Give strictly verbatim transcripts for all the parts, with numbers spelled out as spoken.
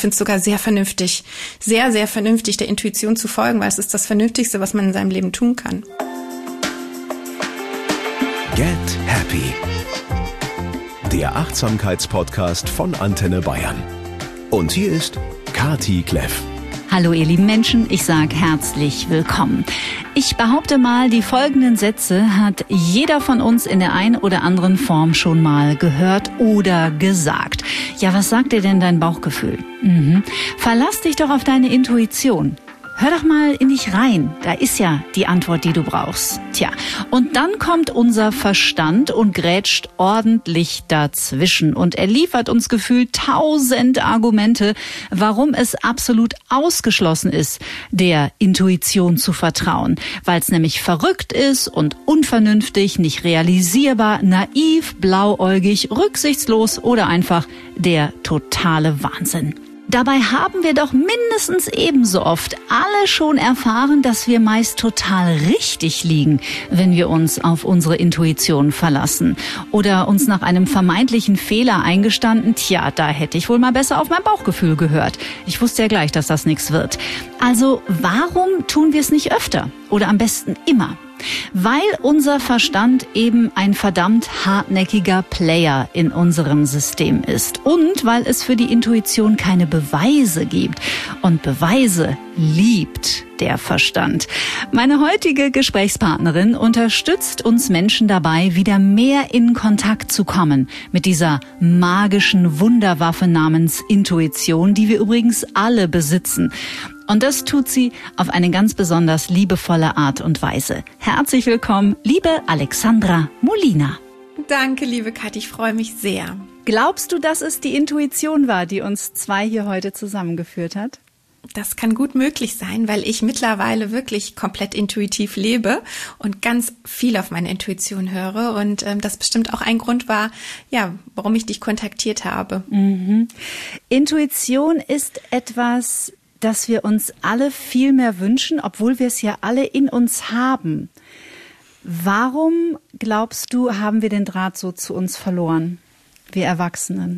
finde es sogar sehr vernünftig, sehr, sehr vernünftig, der Intuition zu folgen, weil es ist das Vernünftigste, was man in seinem Leben tun kann. Get Happy. Der Achtsamkeitspodcast von Antenne Bayern. Und hier ist Kati Kleff. Hallo ihr lieben Menschen, ich sage herzlich willkommen. Ich behaupte mal, die folgenden Sätze hat jeder von uns in der einen oder anderen Form schon mal gehört oder gesagt. Ja, was sagt dir denn dein Bauchgefühl? Mhm. Verlass dich doch auf deine Intuition. Hör doch mal in dich rein, da ist ja die Antwort, die du brauchst. Tja, und dann kommt unser Verstand und grätscht ordentlich dazwischen und er liefert uns gefühlt tausend Argumente, warum es absolut ausgeschlossen ist, der Intuition zu vertrauen, weil es nämlich verrückt ist und unvernünftig, nicht realisierbar, naiv, blauäugig, rücksichtslos oder einfach der totale Wahnsinn. Dabei haben wir doch mindestens ebenso oft alle schon erfahren, dass wir meist total richtig liegen, wenn wir uns auf unsere Intuition verlassen. Oder uns nach einem vermeintlichen Fehler eingestanden, tja, da hätte ich wohl mal besser auf mein Bauchgefühl gehört. Ich wusste ja gleich, dass das nichts wird. Also warum tun wir es nicht öfter? Oder am besten immer? Weil unser Verstand eben ein verdammt hartnäckiger Player in unserem System ist und weil es für die Intuition keine Beweise gibt. Und Beweise liebt der Verstand. Meine heutige Gesprächspartnerin unterstützt uns Menschen dabei, wieder mehr in Kontakt zu kommen mit dieser magischen Wunderwaffe namens Intuition, die wir übrigens alle besitzen. Und das tut sie auf eine ganz besonders liebevolle Art und Weise. Herzlich willkommen, liebe Alexandra Molina. Danke, liebe Kathi, ich freue mich sehr. Glaubst du, dass es die Intuition war, die uns zwei hier heute zusammengeführt hat? Das kann gut möglich sein, weil ich mittlerweile wirklich komplett intuitiv lebe und ganz viel auf meine Intuition höre. Und ähm, das bestimmt auch ein Grund war, ja, warum ich dich kontaktiert habe. Mhm. Intuition ist etwas, dass wir uns alle viel mehr wünschen, obwohl wir es ja alle in uns haben. Warum, glaubst du, haben wir den Draht so zu uns verloren, wir Erwachsenen?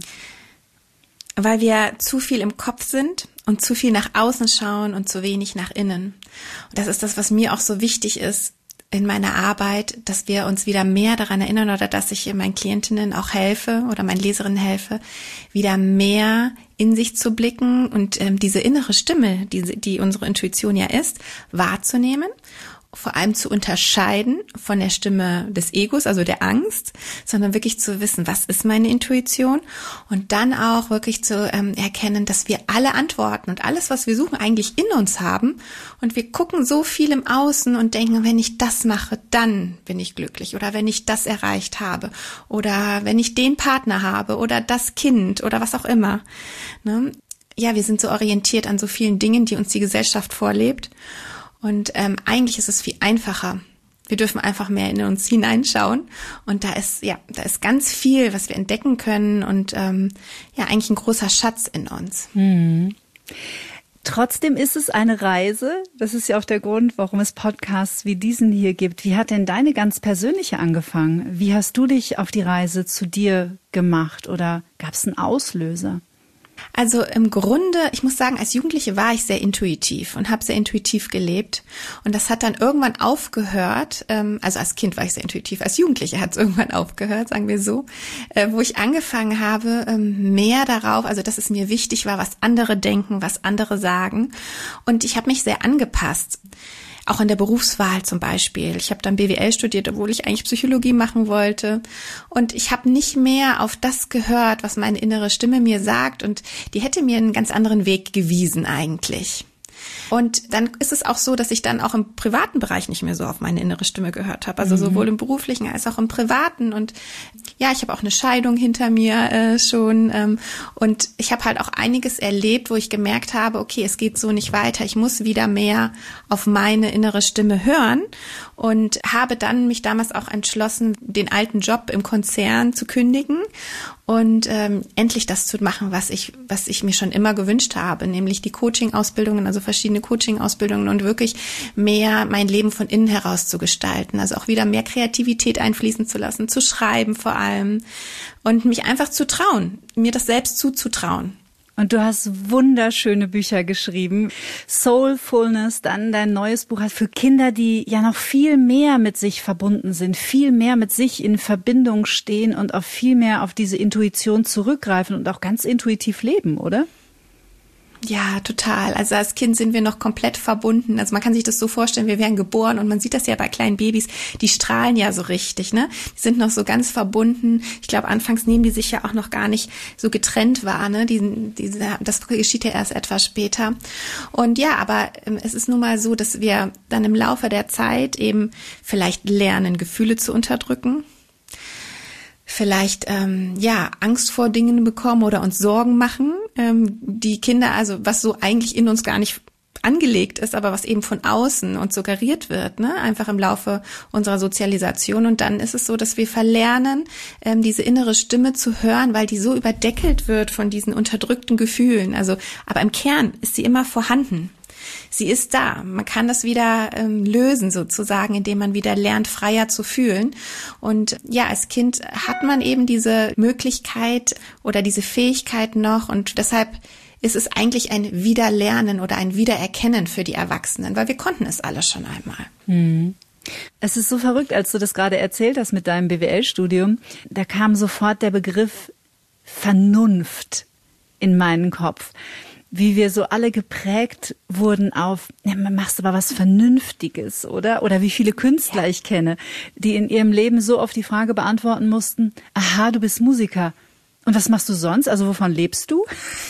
Weil wir zu viel im Kopf sind und zu viel nach außen schauen und zu wenig nach innen. Und das ist das, was mir auch so wichtig ist in meiner Arbeit, dass wir uns wieder mehr daran erinnern oder dass ich meinen Klientinnen auch helfe oder meinen Leserinnen helfe, wieder mehr in sich zu blicken und ähm, diese innere Stimme, die, die unsere Intuition ja ist, wahrzunehmen, vor allem zu unterscheiden von der Stimme des Egos, also der Angst, sondern wirklich zu wissen, was ist meine Intuition und dann auch wirklich zu ähm, erkennen, dass wir alle Antworten und alles, was wir suchen, eigentlich in uns haben und wir gucken so viel im Außen und denken, wenn ich das mache, dann bin ich glücklich oder wenn ich das erreicht habe oder wenn ich den Partner habe oder das Kind oder was auch immer. Ne? Ja, wir sind so orientiert an so vielen Dingen, die uns die Gesellschaft vorlebt. Und ähm, eigentlich ist es viel einfacher. Wir dürfen einfach mehr in uns hineinschauen und da ist ja, da ist ganz viel, was wir entdecken können und ähm, ja, eigentlich ein großer Schatz in uns. Hm. Trotzdem ist es eine Reise. Das ist ja auch der Grund, warum es Podcasts wie diesen hier gibt. Wie hat denn deine ganz persönliche angefangen? Wie hast du dich auf die Reise zu dir gemacht oder gab es einen Auslöser? Also im Grunde, ich muss sagen, als Jugendliche war ich sehr intuitiv und habe sehr intuitiv gelebt. Und das hat dann irgendwann aufgehört, ähm, also als Kind war ich sehr intuitiv, als Jugendliche hat es irgendwann aufgehört, sagen wir so, äh, wo ich angefangen habe, ähm, mehr darauf, also dass es mir wichtig war, was andere denken, was andere sagen. Und ich habe mich sehr angepasst. Auch in der Berufswahl zum Beispiel. Ich habe dann B W L studiert, obwohl ich eigentlich Psychologie machen wollte. Und ich habe nicht mehr auf das gehört, was meine innere Stimme mir sagt. Und die hätte mir einen ganz anderen Weg gewiesen eigentlich. Und dann ist es auch so, dass ich dann auch im privaten Bereich nicht mehr so auf meine innere Stimme gehört habe. Also mhm. sowohl im beruflichen als auch im privaten. Und ja, ich habe auch eine Scheidung hinter mir äh, schon. Ähm, und ich habe halt auch einiges erlebt, wo ich gemerkt habe, okay, es geht so nicht weiter. Ich muss wieder mehr auf meine innere Stimme hören. Und habe dann mich damals auch entschlossen, den alten Job im Konzern zu kündigen und ähm, endlich das zu machen, was ich was ich mir schon immer gewünscht habe, nämlich die Coaching-Ausbildungen, also verschiedene Coaching-Ausbildungen und wirklich mehr mein Leben von innen heraus zu gestalten, also auch wieder mehr Kreativität einfließen zu lassen, zu schreiben vor allem und mich einfach zu trauen, mir das selbst zuzutrauen. Und du hast wunderschöne Bücher geschrieben. Soulfulness, dann dein neues Buch für Kinder, die ja noch viel mehr mit sich verbunden sind, viel mehr mit sich in Verbindung stehen und auch viel mehr auf diese Intuition zurückgreifen und auch ganz intuitiv leben, oder? Ja, total. Also als Kind sind wir noch komplett verbunden. Also man kann sich das so vorstellen, wir werden geboren und man sieht das ja bei kleinen Babys, die strahlen ja so richtig, ne? Die sind noch so ganz verbunden. Ich glaube, anfangs nehmen die sich ja auch noch gar nicht so getrennt wahr, ne? Die, die, das geschieht ja erst etwas später. Und ja, aber es ist nun mal so, dass wir dann im Laufe der Zeit eben vielleicht lernen, Gefühle zu unterdrücken. Vielleicht ähm, ja Angst vor Dingen bekommen oder uns Sorgen machen, ähm, die Kinder, also was so eigentlich in uns gar nicht angelegt ist, aber was eben von außen uns suggeriert wird, ne, einfach im Laufe unserer Sozialisation. Und dann ist es so, dass wir verlernen, ähm, diese innere Stimme zu hören, weil die so überdeckelt wird von diesen unterdrückten Gefühlen. Also, aber im Kern ist sie immer vorhanden. Sie ist da. Man kann das wieder ähm, lösen sozusagen, indem man wieder lernt, freier zu fühlen. Und ja, als Kind hat man eben diese Möglichkeit oder diese Fähigkeit noch. Und deshalb ist es eigentlich ein Wiederlernen oder ein Wiedererkennen für die Erwachsenen, weil wir konnten es alle schon einmal. Hm. Es ist so verrückt, als du das gerade erzählt hast mit deinem B W L-Studium. Da kam sofort der Begriff Vernunft in meinen Kopf. Wie wir so alle geprägt wurden auf, ja, machst aber was Vernünftiges, oder? Oder wie viele Künstler ja. ich kenne, die in ihrem Leben so oft die Frage beantworten mussten, aha, du bist Musiker. Und was machst du sonst? Also wovon lebst du?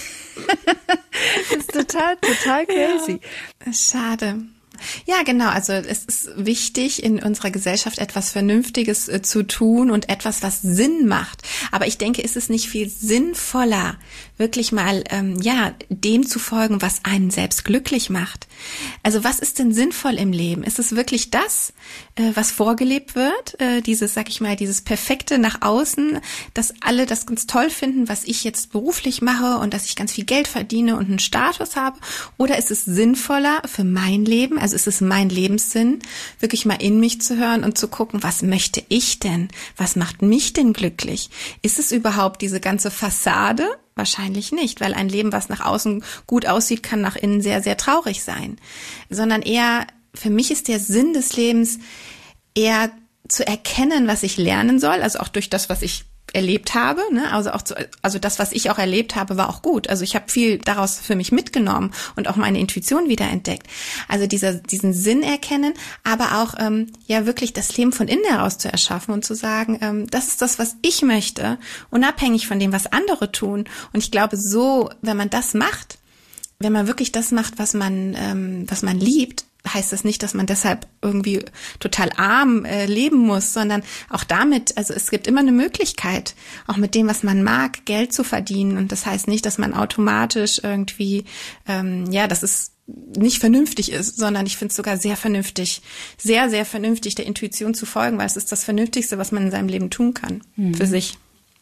Das ist total, total crazy. Ja, schade. Ja, genau. Also es ist wichtig, in unserer Gesellschaft etwas Vernünftiges äh, zu tun und etwas, was Sinn macht. Aber ich denke, ist es nicht viel sinnvoller, wirklich mal ähm, ja dem zu folgen, was einen selbst glücklich macht? Also was ist denn sinnvoll im Leben? Ist es wirklich das, äh, was vorgelebt wird? Äh, dieses, sag ich mal, dieses Perfekte nach außen, dass alle das ganz toll finden, was ich jetzt beruflich mache und dass ich ganz viel Geld verdiene und einen Status habe? Oder ist es sinnvoller für mein Leben? Also ist es mein Lebenssinn, wirklich mal in mich zu hören und zu gucken, was möchte ich denn? Was macht mich denn glücklich? Ist es überhaupt diese ganze Fassade? Wahrscheinlich nicht, weil ein Leben, was nach außen gut aussieht, kann nach innen sehr, sehr traurig sein. Sondern eher, für mich ist der Sinn des Lebens eher zu erkennen, was ich lernen soll, also auch durch das, was ich erlebt habe, ne? Also auch zu, also das, was ich auch erlebt habe, war auch gut. Also ich habe viel daraus für mich mitgenommen und auch meine Intuition wiederentdeckt. Also dieser diesen Sinn erkennen, aber auch ähm, ja wirklich das Leben von innen heraus zu erschaffen und zu sagen, ähm, das ist das, was ich möchte, unabhängig von dem, was andere tun. Und ich glaube, so, wenn man das macht, wenn man wirklich das macht, was man ähm, was man liebt, heißt das nicht, dass man deshalb irgendwie total arm äh, leben muss, sondern auch damit, also es gibt immer eine Möglichkeit, auch mit dem, was man mag, Geld zu verdienen. Und das heißt nicht, dass man automatisch irgendwie, ähm, ja, dass es nicht vernünftig ist, sondern ich finde es sogar sehr vernünftig, sehr, sehr vernünftig, der Intuition zu folgen, weil es ist das Vernünftigste, was man in seinem Leben tun kann, hm. für sich.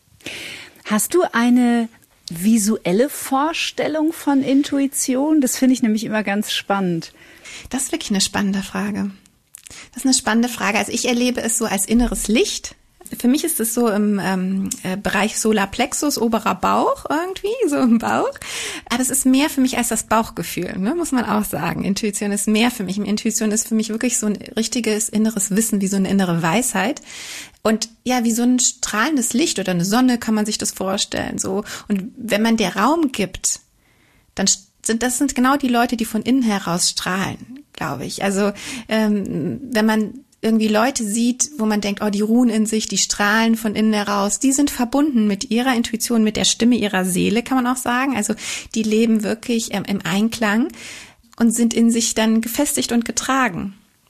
Hast du eine visuelle Vorstellung von Intuition? Das finde ich nämlich immer ganz spannend. Das ist wirklich eine spannende Frage. Das ist eine spannende Frage. Also ich erlebe es so als inneres Licht. Für mich ist es so im ähm, Bereich Solarplexus, oberer Bauch irgendwie, so im Bauch. Aber es ist mehr für mich als das Bauchgefühl, ne, muss man auch sagen. Intuition ist mehr für mich. Intuition ist für mich wirklich so ein richtiges inneres Wissen, wie so eine innere Weisheit. Und ja, wie so ein strahlendes Licht oder eine Sonne kann man sich das vorstellen. So. Und wenn man der Raum gibt, dann sind das sind genau die Leute, die von innen heraus strahlen, glaube ich. Also ähm, wenn man irgendwie Leute sieht, wo man denkt, oh, die ruhen in sich, die strahlen von innen heraus, die sind verbunden mit ihrer Intuition, mit der Stimme ihrer Seele, kann man auch sagen. Also die leben wirklich ähm, im Einklang und sind in sich dann gefestigt und getragen.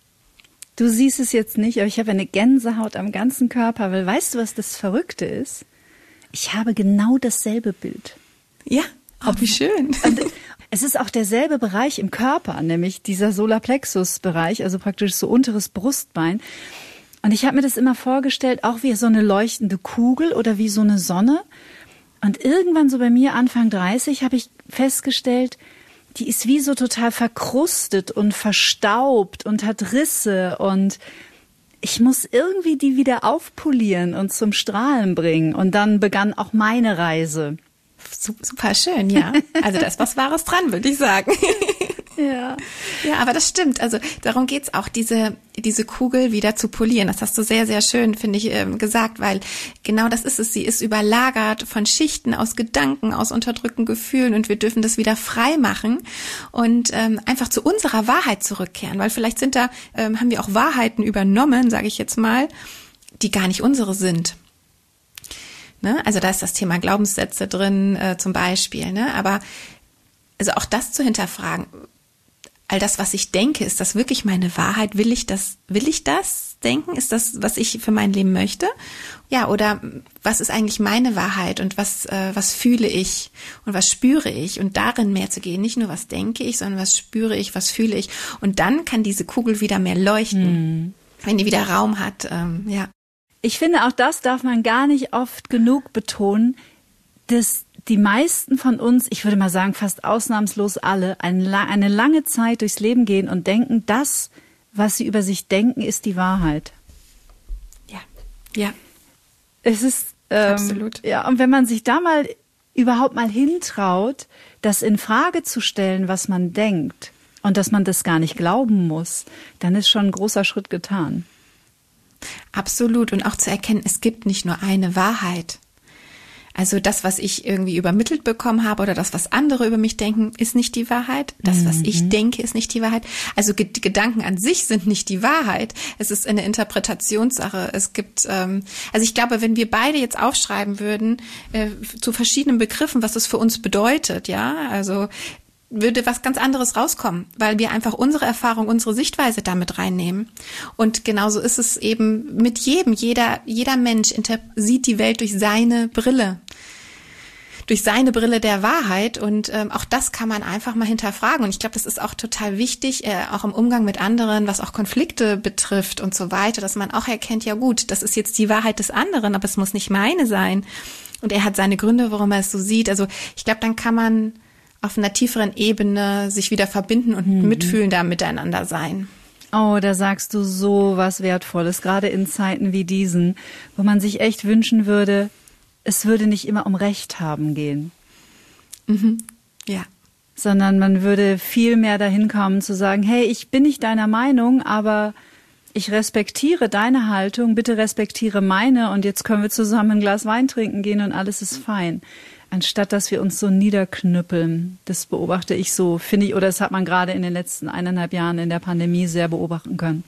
Du siehst es jetzt nicht, aber ich habe eine Gänsehaut am ganzen Körper, weil weißt du, was das Verrückte ist? Ich habe genau dasselbe Bild. Ja, oh, wie schön. Und es ist auch derselbe Bereich im Körper, nämlich dieser Solarplexus-Bereich, also praktisch so unteres Brustbein. Und ich habe mir das immer vorgestellt, auch wie so eine leuchtende Kugel oder wie so eine Sonne. Und irgendwann so bei mir Anfang dreißig habe ich festgestellt, die ist wie so total verkrustet und verstaubt und hat Risse. Und ich muss irgendwie die wieder aufpolieren und zum Strahlen bringen. Und dann begann auch meine Reise. Super schön, ja. Also da ist was Wahres dran, würde ich sagen. Ja. Ja, aber das stimmt. Also darum geht's auch, diese diese Kugel wieder zu polieren. Das hast du sehr, sehr schön, finde ich, ähm, gesagt, weil genau das ist es. Sie ist überlagert von Schichten aus Gedanken, aus unterdrückten Gefühlen und wir dürfen das wieder frei machen und ähm, einfach zu unserer Wahrheit zurückkehren, weil vielleicht sind da, ähm, haben wir auch Wahrheiten übernommen, sage ich jetzt mal, die gar nicht unsere sind. Ne? Also da ist das Thema Glaubenssätze drin, äh, zum Beispiel. Ne? Aber also auch das zu hinterfragen, all das, was ich denke, ist das wirklich meine Wahrheit? Will ich das, will ich das denken? Ist das, was ich für mein Leben möchte? Ja, oder was ist eigentlich meine Wahrheit und was, äh, was fühle ich und was spüre ich? Und darin mehr zu gehen, nicht nur was denke ich, sondern was spüre ich, was fühle ich? Und dann kann diese Kugel wieder mehr leuchten, hm. wenn die wieder Raum hat, ähm, ja. Ich finde, auch das darf man gar nicht oft genug betonen, dass die meisten von uns, ich würde mal sagen fast ausnahmslos alle, eine, eine lange Zeit durchs Leben gehen und denken, das, was sie über sich denken, ist die Wahrheit. Ja, ja. Es ist, ähm, absolut. Ja, und wenn man sich da mal überhaupt mal hintraut, das in Frage zu stellen, was man denkt und dass man das gar nicht glauben muss, dann ist schon ein großer Schritt getan. Absolut. Und auch zu erkennen, es gibt nicht nur eine Wahrheit. Also das, was ich irgendwie übermittelt bekommen habe oder das, was andere über mich denken, ist nicht die Wahrheit. Das, was ich denke, ist nicht die Wahrheit. Also die Gedanken an sich sind nicht die Wahrheit. Es ist eine Interpretationssache. Es gibt, ähm, also ich glaube, wenn wir beide jetzt aufschreiben würden äh, zu verschiedenen Begriffen, was es für uns bedeutet, ja, also würde was ganz anderes rauskommen, weil wir einfach unsere Erfahrung, unsere Sichtweise damit reinnehmen. Und genauso ist es eben mit jedem. Jeder, jeder Mensch inter- sieht die Welt durch seine Brille, durch seine Brille der Wahrheit. Und ähm, auch das kann man einfach mal hinterfragen. Und ich glaube, das ist auch total wichtig, äh, auch im Umgang mit anderen, was auch Konflikte betrifft und so weiter, dass man auch erkennt, ja gut, das ist jetzt die Wahrheit des anderen, aber es muss nicht meine sein. Und er hat seine Gründe, warum er es so sieht. Also ich glaube, dann kann man auf einer tieferen Ebene sich wieder verbinden und mhm. mitfühlen, da miteinander sein. Oh, da sagst du so was Wertvolles, gerade in Zeiten wie diesen, wo man sich echt wünschen würde, es würde nicht immer um Recht haben gehen. Mhm. Ja. Sondern man würde viel mehr dahin kommen zu sagen, hey, ich bin nicht deiner Meinung, aber ich respektiere deine Haltung, bitte respektiere meine und jetzt können wir zusammen ein Glas Wein trinken gehen und alles ist fein. Anstatt dass wir uns so niederknüppeln. Das beobachte ich so, finde ich, oder das hat man gerade in den letzten eineinhalb Jahren in der Pandemie sehr beobachten können.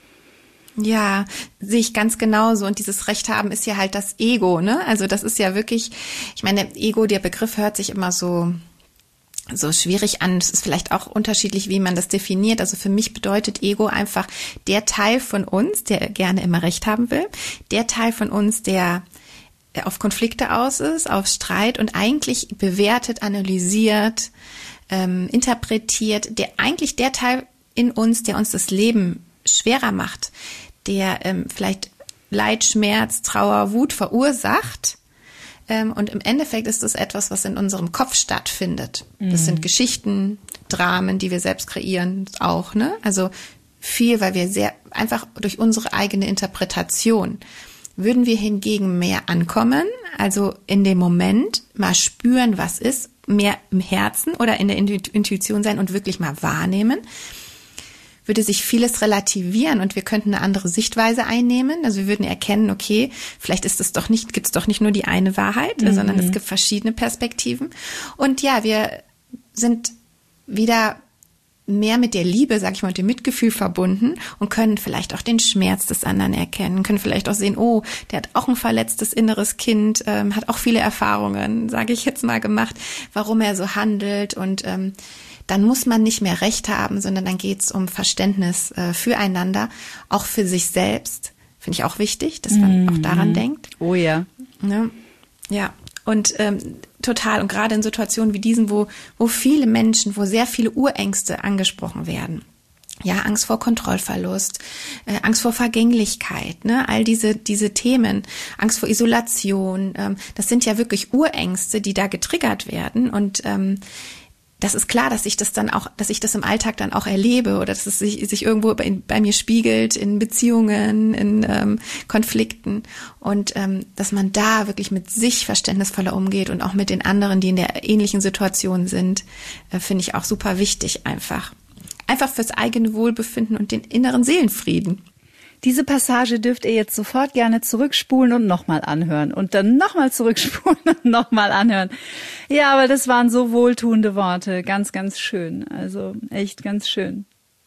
Ja, sehe ich ganz genauso. Und dieses Recht haben ist ja halt das Ego, ne? Also das ist ja wirklich, ich meine, Ego, der Begriff hört sich immer so so schwierig an. Es ist vielleicht auch unterschiedlich, wie man das definiert. Also für mich bedeutet Ego einfach der Teil von uns, der gerne immer Recht haben will, der Teil von uns, der auf Konflikte aus ist, auf Streit und eigentlich bewertet, analysiert, ähm, interpretiert, der eigentlich der Teil in uns, der uns das Leben schwerer macht, der ähm, vielleicht Leid, Schmerz, Trauer, Wut verursacht. Ähm, und im Endeffekt ist das etwas, was in unserem Kopf stattfindet. Mhm. Das sind Geschichten, Dramen, die wir selbst kreieren, auch, ne? Also viel, weil wir sehr einfach durch unsere eigene Interpretation. Würden wir hingegen mehr ankommen, also in dem Moment mal spüren, was ist, mehr im Herzen oder in der Intuition sein und wirklich mal wahrnehmen, würde sich vieles relativieren und wir könnten eine andere Sichtweise einnehmen. Also wir würden erkennen, okay, vielleicht ist es doch nicht, gibt es doch nicht nur die eine Wahrheit, mhm. sondern es gibt verschiedene Perspektiven. Und ja, wir sind wieder mehr mit der Liebe, sag ich mal, mit dem Mitgefühl verbunden und können vielleicht auch den Schmerz des anderen erkennen, können vielleicht auch sehen, oh, der hat auch ein verletztes inneres Kind, ähm, hat auch viele Erfahrungen, sage ich jetzt mal, gemacht, warum er so handelt und ähm, dann muss man nicht mehr Recht haben, sondern dann geht's um Verständnis äh, füreinander, auch für sich selbst, finde ich auch wichtig, dass man mhm. auch daran denkt. Oh ja. Ne? Ja. Und ähm, total, und gerade in Situationen wie diesen, wo wo viele Menschen, wo sehr viele Urängste angesprochen werden. Ja, Angst vor Kontrollverlust, äh, Angst vor Vergänglichkeit, ne, all diese diese Themen, Angst vor Isolation, ähm, das sind ja wirklich Urängste, die da getriggert werden. Und ähm, das ist klar, dass ich das dann auch, dass ich das im Alltag dann auch erlebe oder dass es sich, sich irgendwo bei, bei mir spiegelt in Beziehungen, in ähm, Konflikten und ähm, dass man da wirklich mit sich verständnisvoller umgeht und auch mit den anderen, die in der ähnlichen Situation sind, äh, finde ich auch super wichtig einfach. Einfach fürs eigene Wohlbefinden und den inneren Seelenfrieden. Diese Passage dürft ihr jetzt sofort gerne zurückspulen und nochmal anhören und dann nochmal zurückspulen und nochmal anhören. Ja, aber das waren so wohltuende Worte. Ganz, ganz schön. Also echt ganz schön.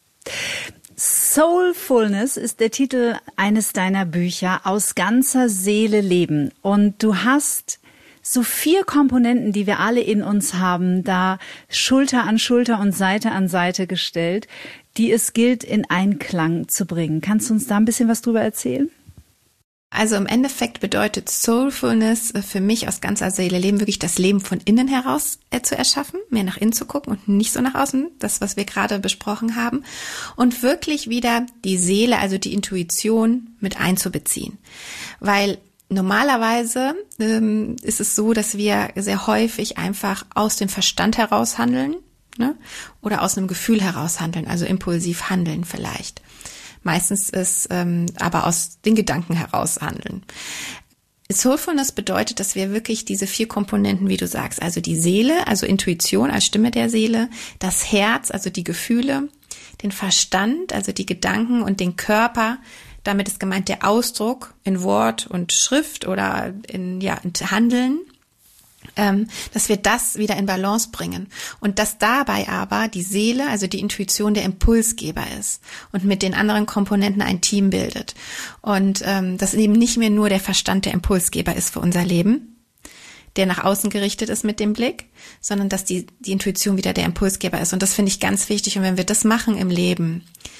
Soulfulness ist der Titel eines deiner Bücher, Aus ganzer Seele leben. Und du hast so vier Komponenten, die wir alle in uns haben, da Schulter an Schulter und Seite an Seite gestellt, die es gilt, in Einklang zu bringen. Kannst du uns da ein bisschen was drüber erzählen? Also im Endeffekt bedeutet Soulfulness für mich aus ganzer Seele leben, wirklich das Leben von innen heraus äh, zu erschaffen, mehr nach innen zu gucken und nicht so nach außen, das, was wir gerade besprochen haben, und wirklich wieder die Seele, also die Intuition mit einzubeziehen. Weil normalerweise ähm, ist es so, dass wir sehr häufig einfach aus dem Verstand heraus handeln, ne? Oder aus einem Gefühl heraus handeln, also impulsiv handeln vielleicht. Meistens ist ähm, aber aus den Gedanken heraus handeln. Soulfulness bedeutet, dass wir wirklich diese vier Komponenten, wie du sagst, also die Seele, also Intuition als Stimme der Seele, das Herz, also die Gefühle, den Verstand, also die Gedanken und den Körper, damit ist gemeint der Ausdruck in Wort und Schrift oder in, ja, in Handeln, ähm, dass wir das wieder in Balance bringen und dass dabei aber die Seele, also die Intuition, der Impulsgeber ist und mit den anderen Komponenten ein Team bildet und ähm, dass eben nicht mehr nur der Verstand der Impulsgeber ist für unser Leben, der nach außen gerichtet ist mit dem Blick, sondern dass die, die Intuition wieder der Impulsgeber ist und das finde ich ganz wichtig und wenn wir das machen im Leben,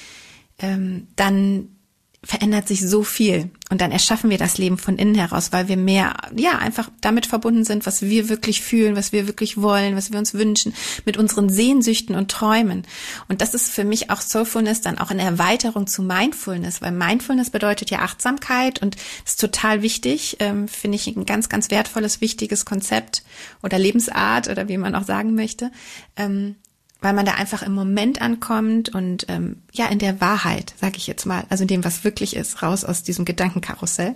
ähm, dann verändert sich so viel und dann erschaffen wir das Leben von innen heraus, weil wir mehr, ja, einfach damit verbunden sind, was wir wirklich fühlen, was wir wirklich wollen, was wir uns wünschen, mit unseren Sehnsüchten und Träumen. Und das ist für mich auch Soulfulness dann auch eine Erweiterung zu Mindfulness, weil Mindfulness bedeutet ja Achtsamkeit und ist total wichtig, ähm, finde ich ein ganz, ganz wertvolles, wichtiges Konzept oder Lebensart oder wie man auch sagen möchte, ähm, weil man da einfach im Moment ankommt und ähm, ja in der Wahrheit, sage ich jetzt mal, also in dem, was wirklich ist, raus aus diesem Gedankenkarussell.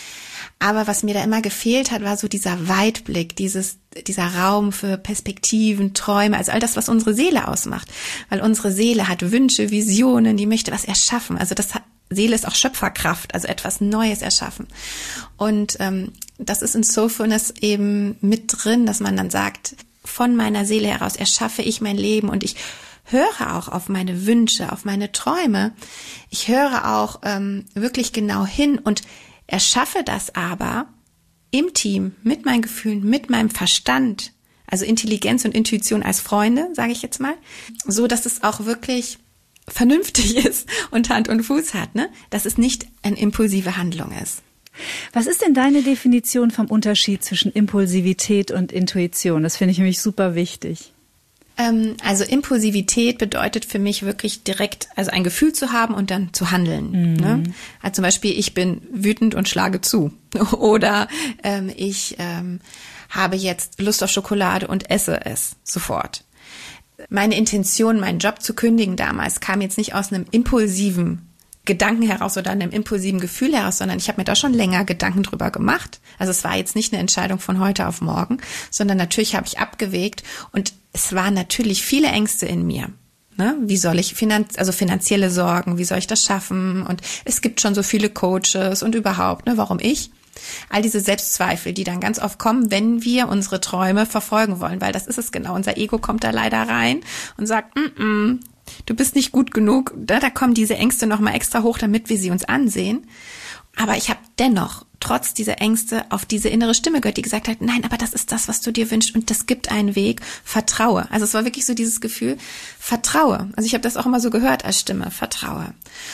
Aber was mir da immer gefehlt hat, war so dieser Weitblick, dieses dieser Raum für Perspektiven, Träume, also all das, was unsere Seele ausmacht. Weil unsere Seele hat Wünsche, Visionen, die möchte was erschaffen. Also das hat, Seele ist auch Schöpferkraft, also etwas Neues erschaffen. Und ähm, das ist in Soulfulness eben mit drin, dass man dann sagt, von meiner Seele heraus erschaffe ich mein Leben und ich höre auch auf meine Wünsche, auf meine Träume. Ich höre auch ähm, wirklich genau hin und erschaffe das aber im Team, mit meinen Gefühlen, mit meinem Verstand, also Intelligenz und Intuition als Freunde, sage ich jetzt mal, so dass es auch wirklich vernünftig ist und Hand und Fuß hat, ne? Dass es nicht eine impulsive Handlung ist. Was ist denn deine Definition vom Unterschied zwischen Impulsivität und Intuition? Das finde ich nämlich super wichtig. Ähm, also Impulsivität bedeutet für mich wirklich direkt, also ein Gefühl zu haben und dann zu handeln. Mhm. Ne? Also zum Beispiel, ich bin wütend und schlage zu. Oder ähm, ich ähm, habe jetzt Lust auf Schokolade und esse es sofort. Meine Intention, meinen Job zu kündigen damals, kam jetzt nicht aus einem impulsiven Gedanken heraus oder einem impulsiven Gefühl heraus, sondern ich habe mir da schon länger Gedanken drüber gemacht. Also es war jetzt nicht eine Entscheidung von heute auf morgen, sondern natürlich habe ich abgewägt und es waren natürlich viele Ängste in mir. Ne? Wie soll ich, finanz- also finanzielle Sorgen, wie soll ich das schaffen? Und es gibt schon so viele Coaches und überhaupt, ne? Warum ich? All diese Selbstzweifel, die dann ganz oft kommen, wenn wir unsere Träume verfolgen wollen, weil das ist es genau. Unser Ego kommt da leider rein und sagt, mm-mm, du bist nicht gut genug. Da, da kommen diese Ängste nochmal extra hoch, damit wir sie uns ansehen. Aber ich habe dennoch, trotz dieser Ängste, auf diese innere Stimme gehört, die gesagt hat, nein, aber das ist das, was du dir wünschst und das gibt einen Weg, vertraue. Also es war wirklich so dieses Gefühl, vertraue. Also ich habe das auch immer so gehört als Stimme, vertraue.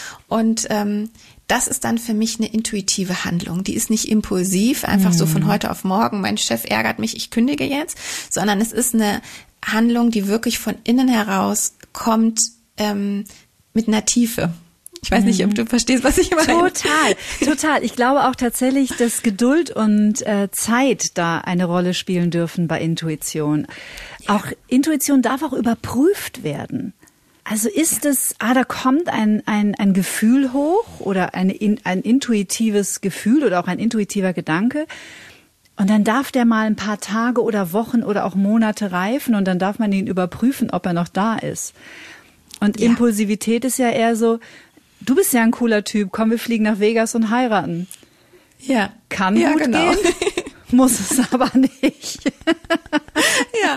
Und ähm, das ist dann für mich eine intuitive Handlung. Die ist nicht impulsiv, einfach mhm. so von heute auf morgen, mein Chef ärgert mich, ich kündige jetzt, sondern es ist eine Handlung, die wirklich von innen heraus kommt, ähm, mit einer Tiefe. Ich weiß nicht, ob du verstehst, was ich meine. Total, total. Ich glaube auch tatsächlich, dass Geduld und äh, Zeit da eine Rolle spielen dürfen bei Intuition. Ja. Auch Intuition darf auch überprüft werden. Also ist es, ah, da kommt ein ein ein Gefühl hoch oder eine, ein intuitives Gefühl oder auch ein intuitiver Gedanke. Und dann darf der mal ein paar Tage oder Wochen oder auch Monate reifen und dann darf man ihn überprüfen, ob er noch da ist. Und ja. Impulsivität ist ja eher so, du bist ja ein cooler Typ, komm, wir fliegen nach Vegas und heiraten. Ja. Kann ja, gut genau. gehen, muss es aber nicht. Ja.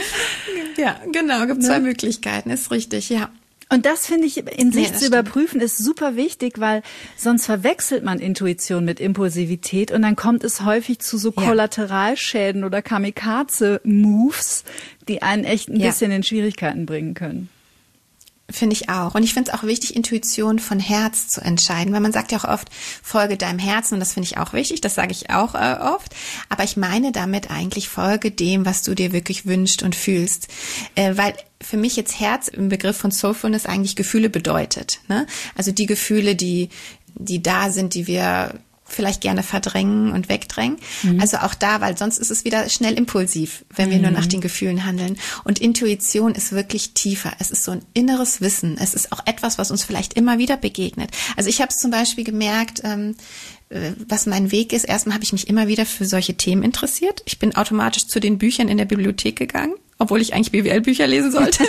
Ja, genau, gibt zwei ne? Möglichkeiten, ist richtig, ja. Und das finde ich, in sich ja, zu überprüfen, ist super wichtig, weil sonst verwechselt man Intuition mit Impulsivität und dann kommt es häufig zu so ja. Kollateralschäden oder Kamikaze-Moves, die einen echt ein ja. bisschen in Schwierigkeiten bringen können. Finde ich auch. Und ich finde es auch wichtig, Intuition von Herz zu entscheiden, weil man sagt ja auch oft, folge deinem Herzen und das finde ich auch wichtig, das sage ich auch äh, oft. Aber ich meine damit eigentlich, folge dem, was du dir wirklich wünschst und fühlst. Äh, weil für mich jetzt Herz im Begriff von Soulfulness eigentlich Gefühle bedeutet. Ne? Also die Gefühle, die, die da sind, die wir vielleicht gerne verdrängen und wegdrängen. Mhm. Also auch da, weil sonst ist es wieder schnell impulsiv, wenn wir mhm. nur nach den Gefühlen handeln. Und Intuition ist wirklich tiefer. Es ist so ein inneres Wissen. Es ist auch etwas, was uns vielleicht immer wieder begegnet. Also ich habe es zum Beispiel gemerkt, ähm, was mein Weg ist. Erstmal habe ich mich immer wieder für solche Themen interessiert. Ich bin automatisch zu den Büchern in der Bibliothek gegangen, obwohl ich eigentlich B W L-Bücher lesen sollte.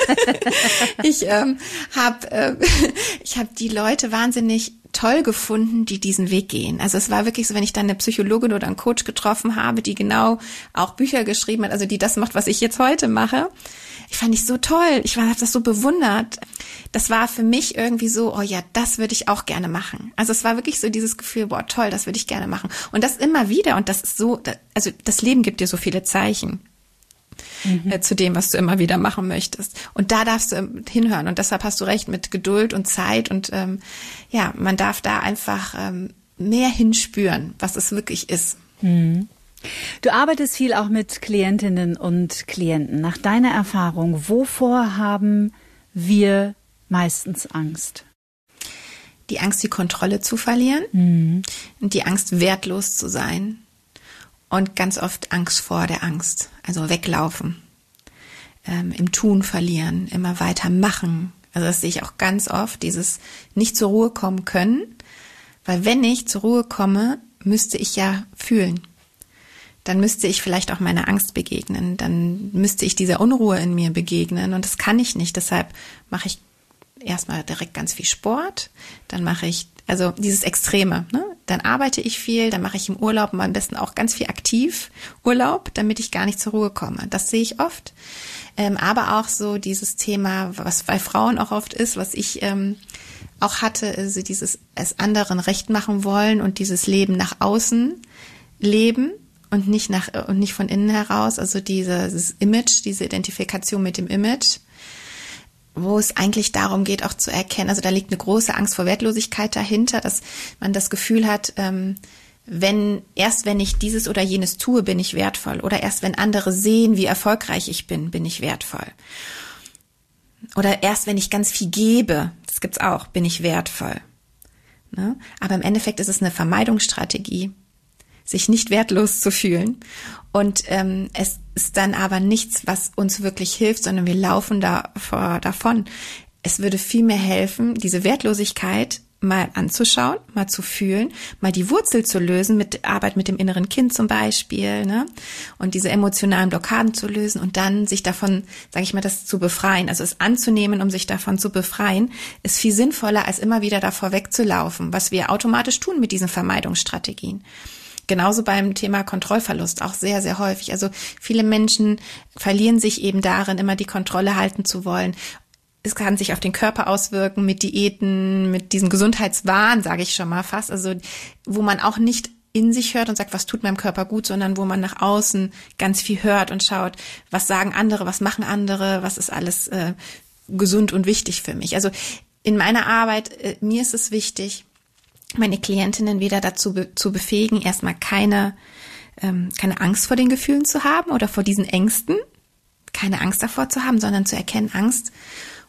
ich ähm, habe äh, ich habe die Leute wahnsinnig toll gefunden, die diesen Weg gehen. Also es war wirklich so, wenn ich dann eine Psychologin oder einen Coach getroffen habe, die genau auch Bücher geschrieben hat, also die das macht, was ich jetzt heute mache. Ich fand ich so toll. Ich habe das so bewundert. Das war für mich irgendwie so, oh ja, das würde ich auch gerne machen. Also es war wirklich so dieses Gefühl, boah, toll, das würde ich gerne machen. Und das immer wieder. Und das ist so, also das Leben gibt dir so viele Zeichen. Mhm. Äh, zu dem, was du immer wieder machen möchtest. Und da darfst du ähm, hinhören. Und deshalb hast du recht mit Geduld und Zeit. Und ähm, ja, man darf da einfach ähm, mehr hinspüren, was es wirklich ist. Mhm. Du arbeitest viel auch mit Klientinnen und Klienten. Nach deiner Erfahrung, wovor haben wir meistens Angst? Die Angst, die Kontrolle zu verlieren. Mhm. Und die Angst, wertlos zu sein. Und ganz oft Angst vor der Angst, also weglaufen, ähm, im Tun verlieren, immer weiter machen. Also das sehe ich auch ganz oft, dieses nicht zur Ruhe kommen können, weil wenn ich zur Ruhe komme, müsste ich ja fühlen. Dann müsste ich vielleicht auch meiner Angst begegnen, dann müsste ich dieser Unruhe in mir begegnen und das kann ich nicht. Deshalb mache ich erstmal direkt ganz viel Sport, dann mache ich also dieses Extreme, ne? Dann arbeite ich viel, dann mache ich im Urlaub am besten auch ganz viel aktiv Urlaub, damit ich gar nicht zur Ruhe komme. Das sehe ich oft. Ähm, aber auch so dieses Thema, was bei Frauen auch oft ist, was ich ähm, auch hatte, also dieses es anderen recht machen wollen und dieses Leben nach außen leben und nicht nach und nicht von innen heraus. Also dieses Image, diese Identifikation mit dem Image, wo es eigentlich darum geht, auch zu erkennen, also da liegt eine große Angst vor Wertlosigkeit dahinter, dass man das Gefühl hat, ähm, wenn erst wenn ich dieses oder jenes tue, bin ich wertvoll. Oder erst wenn andere sehen, wie erfolgreich ich bin, bin ich wertvoll. Oder erst wenn ich ganz viel gebe, das gibt's auch, bin ich wertvoll. Ne? Aber im Endeffekt ist es eine Vermeidungsstrategie, sich nicht wertlos zu fühlen. Und ähm, es ist dann aber nichts, was uns wirklich hilft, sondern wir laufen da vor, davon. Es würde viel mehr helfen, diese Wertlosigkeit mal anzuschauen, mal zu fühlen, mal die Wurzel zu lösen mit Arbeit mit dem inneren Kind zum Beispiel, ne? Und diese emotionalen Blockaden zu lösen und dann sich davon, sage ich mal, das zu befreien, also es anzunehmen, um sich davon zu befreien, ist viel sinnvoller, als immer wieder davor wegzulaufen, was wir automatisch tun mit diesen Vermeidungsstrategien. Genauso beim Thema Kontrollverlust auch sehr, sehr häufig. Also viele Menschen verlieren sich eben darin, immer die Kontrolle halten zu wollen. Es kann sich auf den Körper auswirken mit Diäten, mit diesem Gesundheitswahn, sage ich schon mal fast. Also wo man auch nicht in sich hört und sagt, was tut meinem Körper gut, sondern wo man nach außen ganz viel hört und schaut, was sagen andere, was machen andere, was ist alles äh, gesund und wichtig für mich. Also in meiner Arbeit, äh, mir ist es wichtig, meine Klientinnen wieder dazu be- zu befähigen, erstmal keine, ähm, keine Angst vor den Gefühlen zu haben oder vor diesen Ängsten, keine Angst davor zu haben, sondern zu erkennen, Angst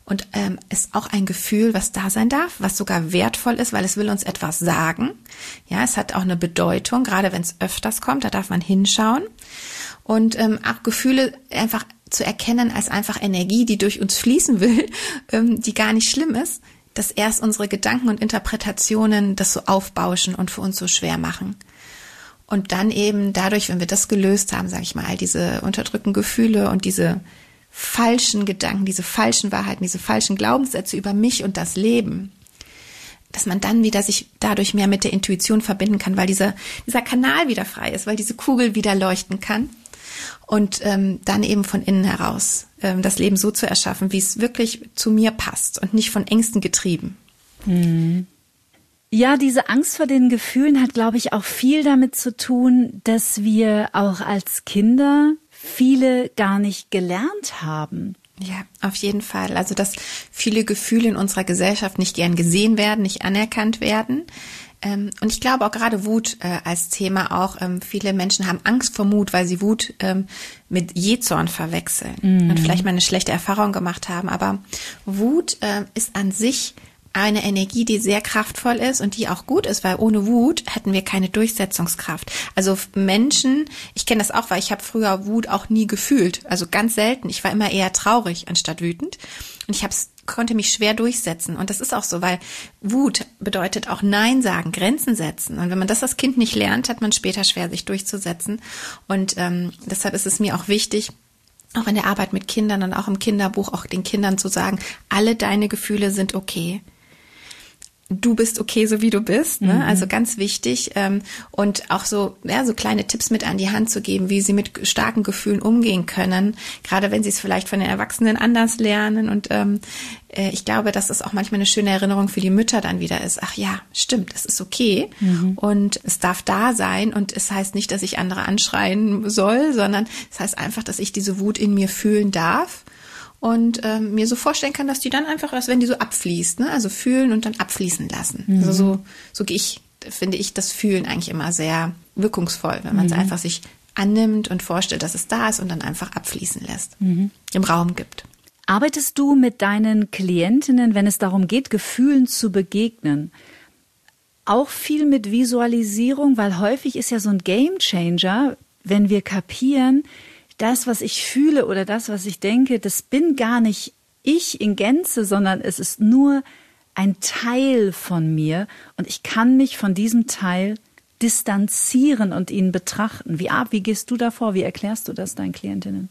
und ähm, ist auch ein Gefühl, was da sein darf, was sogar wertvoll ist, weil es will uns etwas sagen. Ja, es hat auch eine Bedeutung, gerade wenn es öfters kommt, da darf man hinschauen. Und ähm, auch Gefühle einfach zu erkennen als einfach Energie, die durch uns fließen will, ähm, die gar nicht schlimm ist, dass erst unsere Gedanken und Interpretationen das so aufbauschen und für uns so schwer machen. Und dann eben dadurch, wenn wir das gelöst haben, sage ich mal, all diese unterdrückten Gefühle und diese falschen Gedanken, diese falschen Wahrheiten, diese falschen Glaubenssätze über mich und das Leben, dass man dann wieder sich dadurch mehr mit der Intuition verbinden kann, weil dieser, dieser Kanal wieder frei ist, weil diese Kugel wieder leuchten kann und ähm, dann eben von innen heraus ähm, das Leben so zu erschaffen, wie es wirklich zu mir passt und nicht von Ängsten getrieben. Hm. Ja, diese Angst vor den Gefühlen hat, glaube ich, auch viel damit zu tun, dass wir auch als Kinder viele gar nicht gelernt haben. Ja, auf jeden Fall. Also, dass viele Gefühle in unserer Gesellschaft nicht gern gesehen werden, nicht anerkannt werden. Und ich glaube auch gerade Wut als Thema auch, viele Menschen haben Angst vor Mut, weil sie Wut mit Jähzorn verwechseln mm. und vielleicht mal eine schlechte Erfahrung gemacht haben. Aber Wut ist an sich eine Energie, die sehr kraftvoll ist und die auch gut ist, weil ohne Wut hätten wir keine Durchsetzungskraft. Also Menschen, ich kenne das auch, weil ich habe früher Wut auch nie gefühlt, also ganz selten. Ich war immer eher traurig anstatt wütend und ich hab's, konnte mich schwer durchsetzen. Und das ist auch so, weil Wut bedeutet auch Nein sagen, Grenzen setzen. Und wenn man das als Kind nicht lernt, hat man später schwer, sich durchzusetzen. Und ähm, deshalb ist es mir auch wichtig, auch in der Arbeit mit Kindern und auch im Kinderbuch, auch den Kindern zu sagen, alle deine Gefühle sind okay. Du bist okay, so wie du bist, ne? Mhm. Also ganz wichtig ähm, und auch so ja so kleine Tipps mit an die Hand zu geben, wie sie mit starken Gefühlen umgehen können, gerade wenn sie es vielleicht von den Erwachsenen anders lernen und ähm, äh, ich glaube, dass es auch manchmal eine schöne Erinnerung für die Mütter dann wieder ist. Ach ja, stimmt, es ist okay mhm. und es darf da sein und es heißt nicht, dass ich andere anschreien soll, sondern es heißt einfach, dass ich diese Wut in mir fühlen darf. Und ähm, mir so vorstellen kann, dass die dann einfach, als wenn die so abfließt, ne? Also fühlen und dann abfließen lassen. Mhm. Also so, so gehe ich, finde ich das Fühlen eigentlich immer sehr wirkungsvoll, wenn man es mhm. einfach sich annimmt und vorstellt, dass es da ist und dann einfach abfließen lässt, mhm. im Raum gibt. Arbeitest du mit deinen Klientinnen, wenn es darum geht, Gefühlen zu begegnen, auch viel mit Visualisierung? Weil häufig ist ja so ein Gamechanger, wenn wir kapieren, das, was ich fühle oder das, was ich denke, das bin gar nicht ich in Gänze, sondern es ist nur ein Teil von mir und ich kann mich von diesem Teil distanzieren und ihn betrachten. Wie, wie gehst du da vor? Wie erklärst du das deinen Klientinnen?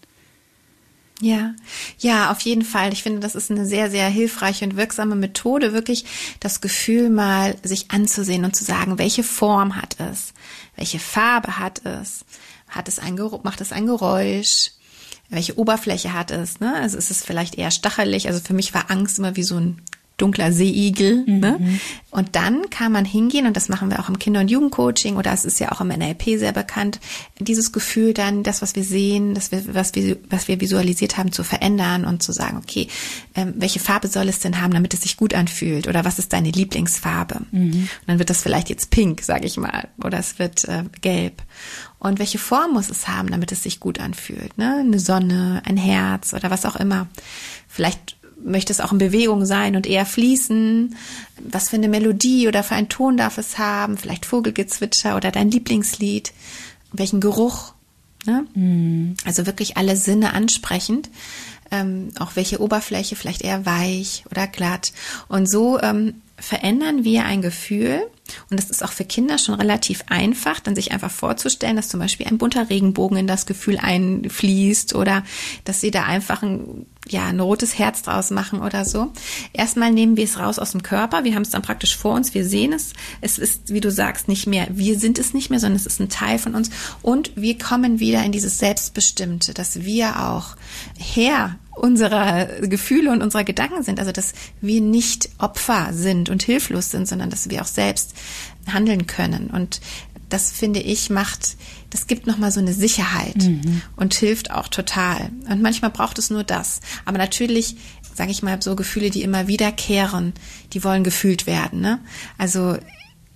Ja, ja, auf jeden Fall. Ich finde, das ist eine sehr, sehr hilfreiche und wirksame Methode, wirklich das Gefühl mal sich anzusehen und zu sagen, welche Form hat es? Welche Farbe hat es? Hat es ein Geruch, macht es ein Geräusch? Welche Oberfläche hat es? Ne? Also ist es vielleicht eher stachelig? Also für mich war Angst immer wie so ein dunkler Seeigel. Mhm. Ne? Und dann kann man hingehen, und das machen wir auch im Kinder- und Jugendcoaching, oder es ist ja auch im N L P sehr bekannt, dieses Gefühl dann, das, was wir sehen, das, was wir, was wir visualisiert haben, zu verändern und zu sagen, okay, ähm, welche Farbe soll es denn haben, damit es sich gut anfühlt? Oder was ist deine Lieblingsfarbe? Mhm. Und dann wird das vielleicht jetzt pink, sage ich mal, oder es wird äh, gelb. Und welche Form muss es haben, damit es sich gut anfühlt? Ne? Eine Sonne, ein Herz oder was auch immer. Vielleicht möchte es auch in Bewegung sein und eher fließen. Was für eine Melodie oder für einen Ton darf es haben? Vielleicht Vogelgezwitscher oder dein Lieblingslied. Welchen Geruch? Ne? Mm. Also wirklich alle Sinne ansprechend. Ähm, auch welche Oberfläche, vielleicht eher weich oder glatt. Und so ähm, verändern wir ein Gefühl. Und das ist auch für Kinder schon relativ einfach, dann sich einfach vorzustellen, dass zum Beispiel ein bunter Regenbogen in das Gefühl einfließt oder dass sie da einfach ein, ja, ein rotes Herz draus machen oder so. Erstmal nehmen wir es raus aus dem Körper, wir haben es dann praktisch vor uns, wir sehen es. Es ist, wie du sagst, nicht mehr, wir sind es nicht mehr, sondern es ist ein Teil von uns. Und wir kommen wieder in dieses Selbstbestimmte, dass wir auch Herr unserer Gefühle und unserer Gedanken sind, also dass wir nicht Opfer sind und hilflos sind, sondern dass wir auch selbst handeln können. Und das, finde ich, macht, das gibt nochmal so eine Sicherheit mhm. und hilft auch total. Und manchmal braucht es nur das. Aber natürlich, sage ich mal, so Gefühle, die immer wiederkehren, die wollen gefühlt werden. Ne? Also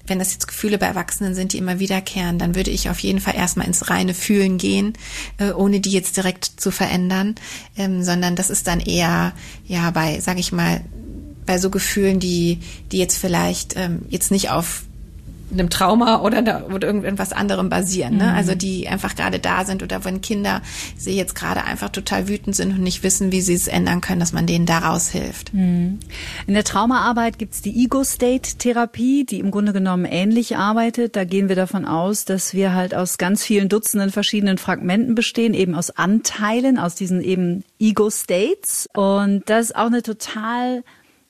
wenn das jetzt Gefühle bei Erwachsenen sind, die immer wiederkehren, dann würde ich auf jeden Fall erstmal ins reine Fühlen gehen, äh, ohne die jetzt direkt zu verändern, ähm, sondern das ist dann eher, ja, bei, sag ich mal, bei so Gefühlen, die, die jetzt vielleicht ähm, jetzt nicht auf einem Trauma oder, einer, oder irgendwas anderem basieren, ne? Mhm. Also die einfach gerade da sind oder wenn Kinder sie jetzt gerade einfach total wütend sind und nicht wissen, wie sie es ändern können, dass man denen daraus hilft. Mhm. In der Traumaarbeit gibt's die Ego-State-Therapie, die im Grunde genommen ähnlich arbeitet. Da gehen wir davon aus, dass wir halt aus ganz vielen Dutzenden verschiedenen Fragmenten bestehen, eben aus Anteilen, aus diesen eben Ego-States. Und das ist auch eine total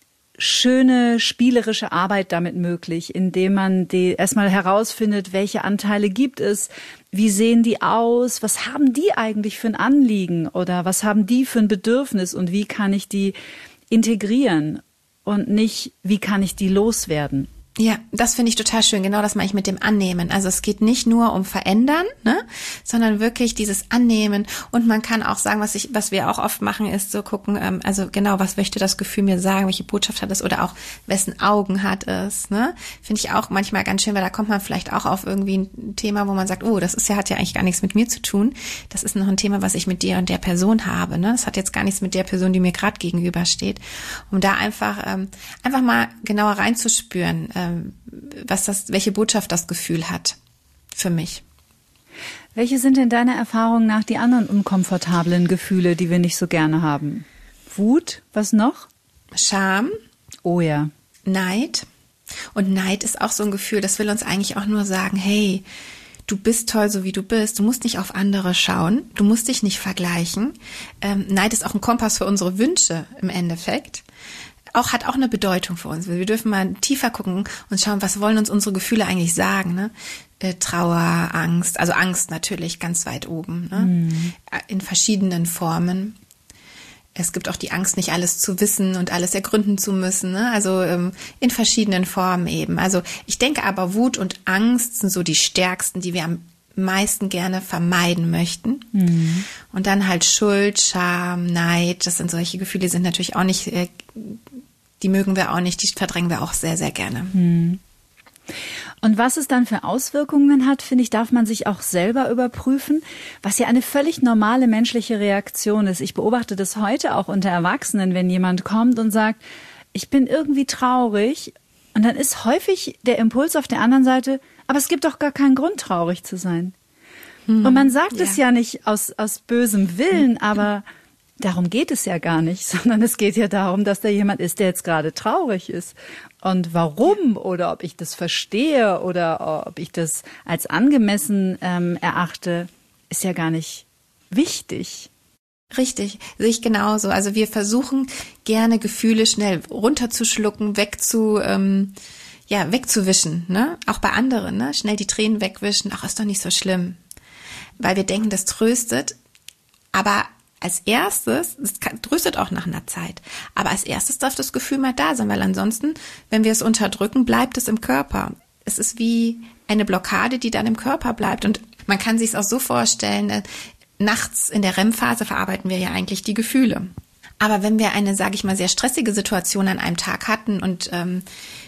schöne spielerische Arbeit damit möglich, indem man die erstmal herausfindet, welche Anteile gibt es, wie sehen die aus, was haben die eigentlich für ein Anliegen oder was haben die für ein Bedürfnis und wie kann ich die integrieren und nicht, wie kann ich die loswerden. Ja, das finde ich total schön. Genau das meine ich mit dem Annehmen. Also es geht nicht nur um Verändern, ne, sondern wirklich dieses Annehmen. Und man kann auch sagen, was ich, was wir auch oft machen, ist so gucken, ähm, also genau, was möchte das Gefühl mir sagen, welche Botschaft hat es oder auch wessen Augen hat es, ne? Finde ich auch manchmal ganz schön, weil da kommt man vielleicht auch auf irgendwie ein Thema, wo man sagt, oh, das ist ja, hat ja eigentlich gar nichts mit mir zu tun. Das ist noch ein Thema, was ich mit dir und der Person habe, ne? Das hat jetzt gar nichts mit der Person, die mir gerade gegenübersteht. Um da einfach, ähm, einfach mal genauer reinzuspüren, ähm, was das, welche Botschaft das Gefühl hat für mich. Welche sind denn deiner Erfahrung nach die anderen unkomfortablen Gefühle, die wir nicht so gerne haben? Wut, was noch? Scham. Oh ja. Neid. Und Neid ist auch so ein Gefühl, das will uns eigentlich auch nur sagen, hey, du bist toll, so wie du bist. Du musst nicht auf andere schauen. Du musst dich nicht vergleichen. Ähm, Neid ist auch ein Kompass für unsere Wünsche im Endeffekt. Auch hat auch eine Bedeutung für uns. Wir dürfen mal tiefer gucken und schauen, was wollen uns unsere Gefühle eigentlich sagen, ne? Äh, Trauer, Angst, also Angst natürlich ganz weit oben, ne? Mhm. In verschiedenen Formen. Es gibt auch die Angst, nicht alles zu wissen und alles ergründen zu müssen, ne? Also ähm, in verschiedenen Formen eben. Also ich denke aber, Wut und Angst sind so die stärksten, die wir am meisten gerne vermeiden möchten. Mhm. Und dann halt Schuld, Scham, Neid, das sind solche Gefühle, die sind natürlich auch nicht, äh, die mögen wir auch nicht, die verdrängen wir auch sehr, sehr gerne. Mhm. Und was es dann für Auswirkungen hat, finde ich, darf man sich auch selber überprüfen, was ja eine völlig normale menschliche Reaktion ist. Ich beobachte das heute auch unter Erwachsenen, wenn jemand kommt und sagt, ich bin irgendwie traurig, und dann ist häufig der Impuls auf der anderen Seite, aber es gibt doch gar keinen Grund, traurig zu sein. Hm, und man sagt ja. es ja nicht aus, aus bösem Willen, aber darum geht es ja gar nicht, sondern es geht ja darum, dass da jemand ist, der jetzt gerade traurig ist. Und warum oder ob ich das verstehe oder ob ich das als angemessen ähm, erachte, ist ja gar nicht wichtig. Richtig, sehe ich genauso. Also wir versuchen gerne Gefühle schnell runterzuschlucken, wegzu, ähm, ja, wegzuwischen, ne? Auch bei anderen, ne? Schnell die Tränen wegwischen. Ach, ist doch nicht so schlimm. Weil wir denken, das tröstet. Aber als erstes, es tröstet auch nach einer Zeit, aber als erstes darf das Gefühl mal da sein, weil ansonsten, wenn wir es unterdrücken, bleibt es im Körper. Es ist wie eine Blockade, die dann im Körper bleibt. Und man kann sich es auch so vorstellen, nachts in der R E M-Phase verarbeiten wir ja eigentlich die Gefühle. Aber wenn wir eine, sage ich mal, sehr stressige Situation an einem Tag hatten und ähm,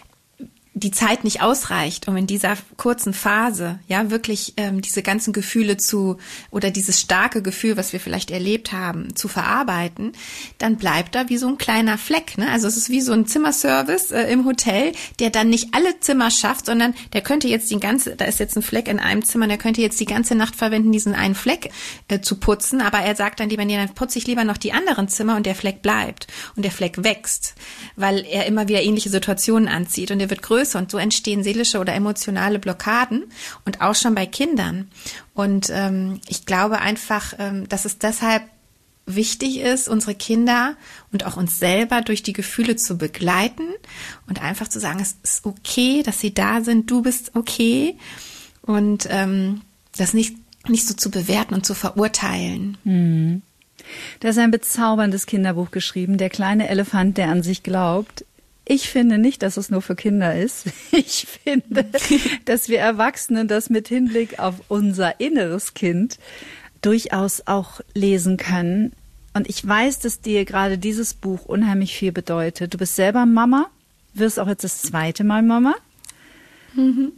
die Zeit nicht ausreicht, um in dieser kurzen Phase ja wirklich ähm, diese ganzen Gefühle zu oder dieses starke Gefühl, was wir vielleicht erlebt haben, zu verarbeiten, dann bleibt da wie so ein kleiner Fleck. Ne? Also es ist wie so ein Zimmerservice äh, im Hotel, der dann nicht alle Zimmer schafft, sondern der könnte jetzt die ganze, da ist jetzt ein Fleck in einem Zimmer, der könnte jetzt die ganze Nacht verwenden, diesen einen Fleck äh, zu putzen, aber er sagt dann lieber, nee, dann putze ich lieber noch die anderen Zimmer und der Fleck bleibt und der Fleck wächst, weil er immer wieder ähnliche Situationen anzieht und er wird größer. Und so entstehen seelische oder emotionale Blockaden und auch schon bei Kindern. Und ähm, ich glaube einfach, ähm, dass es deshalb wichtig ist, unsere Kinder und auch uns selber durch die Gefühle zu begleiten und einfach zu sagen, es ist okay, dass sie da sind, du bist okay und ähm, das nicht, nicht so zu bewerten und zu verurteilen. Hm. Da ist ein bezauberndes Kinderbuch geschrieben, Der kleine Elefant, der an sich glaubt. Ich finde nicht, dass es nur für Kinder ist. Ich finde, dass wir Erwachsenen das mit Hinblick auf unser inneres Kind durchaus auch lesen können. Und ich weiß, dass dir gerade dieses Buch unheimlich viel bedeutet. Du bist selber Mama, wirst auch jetzt das zweite Mal Mama. Mhm.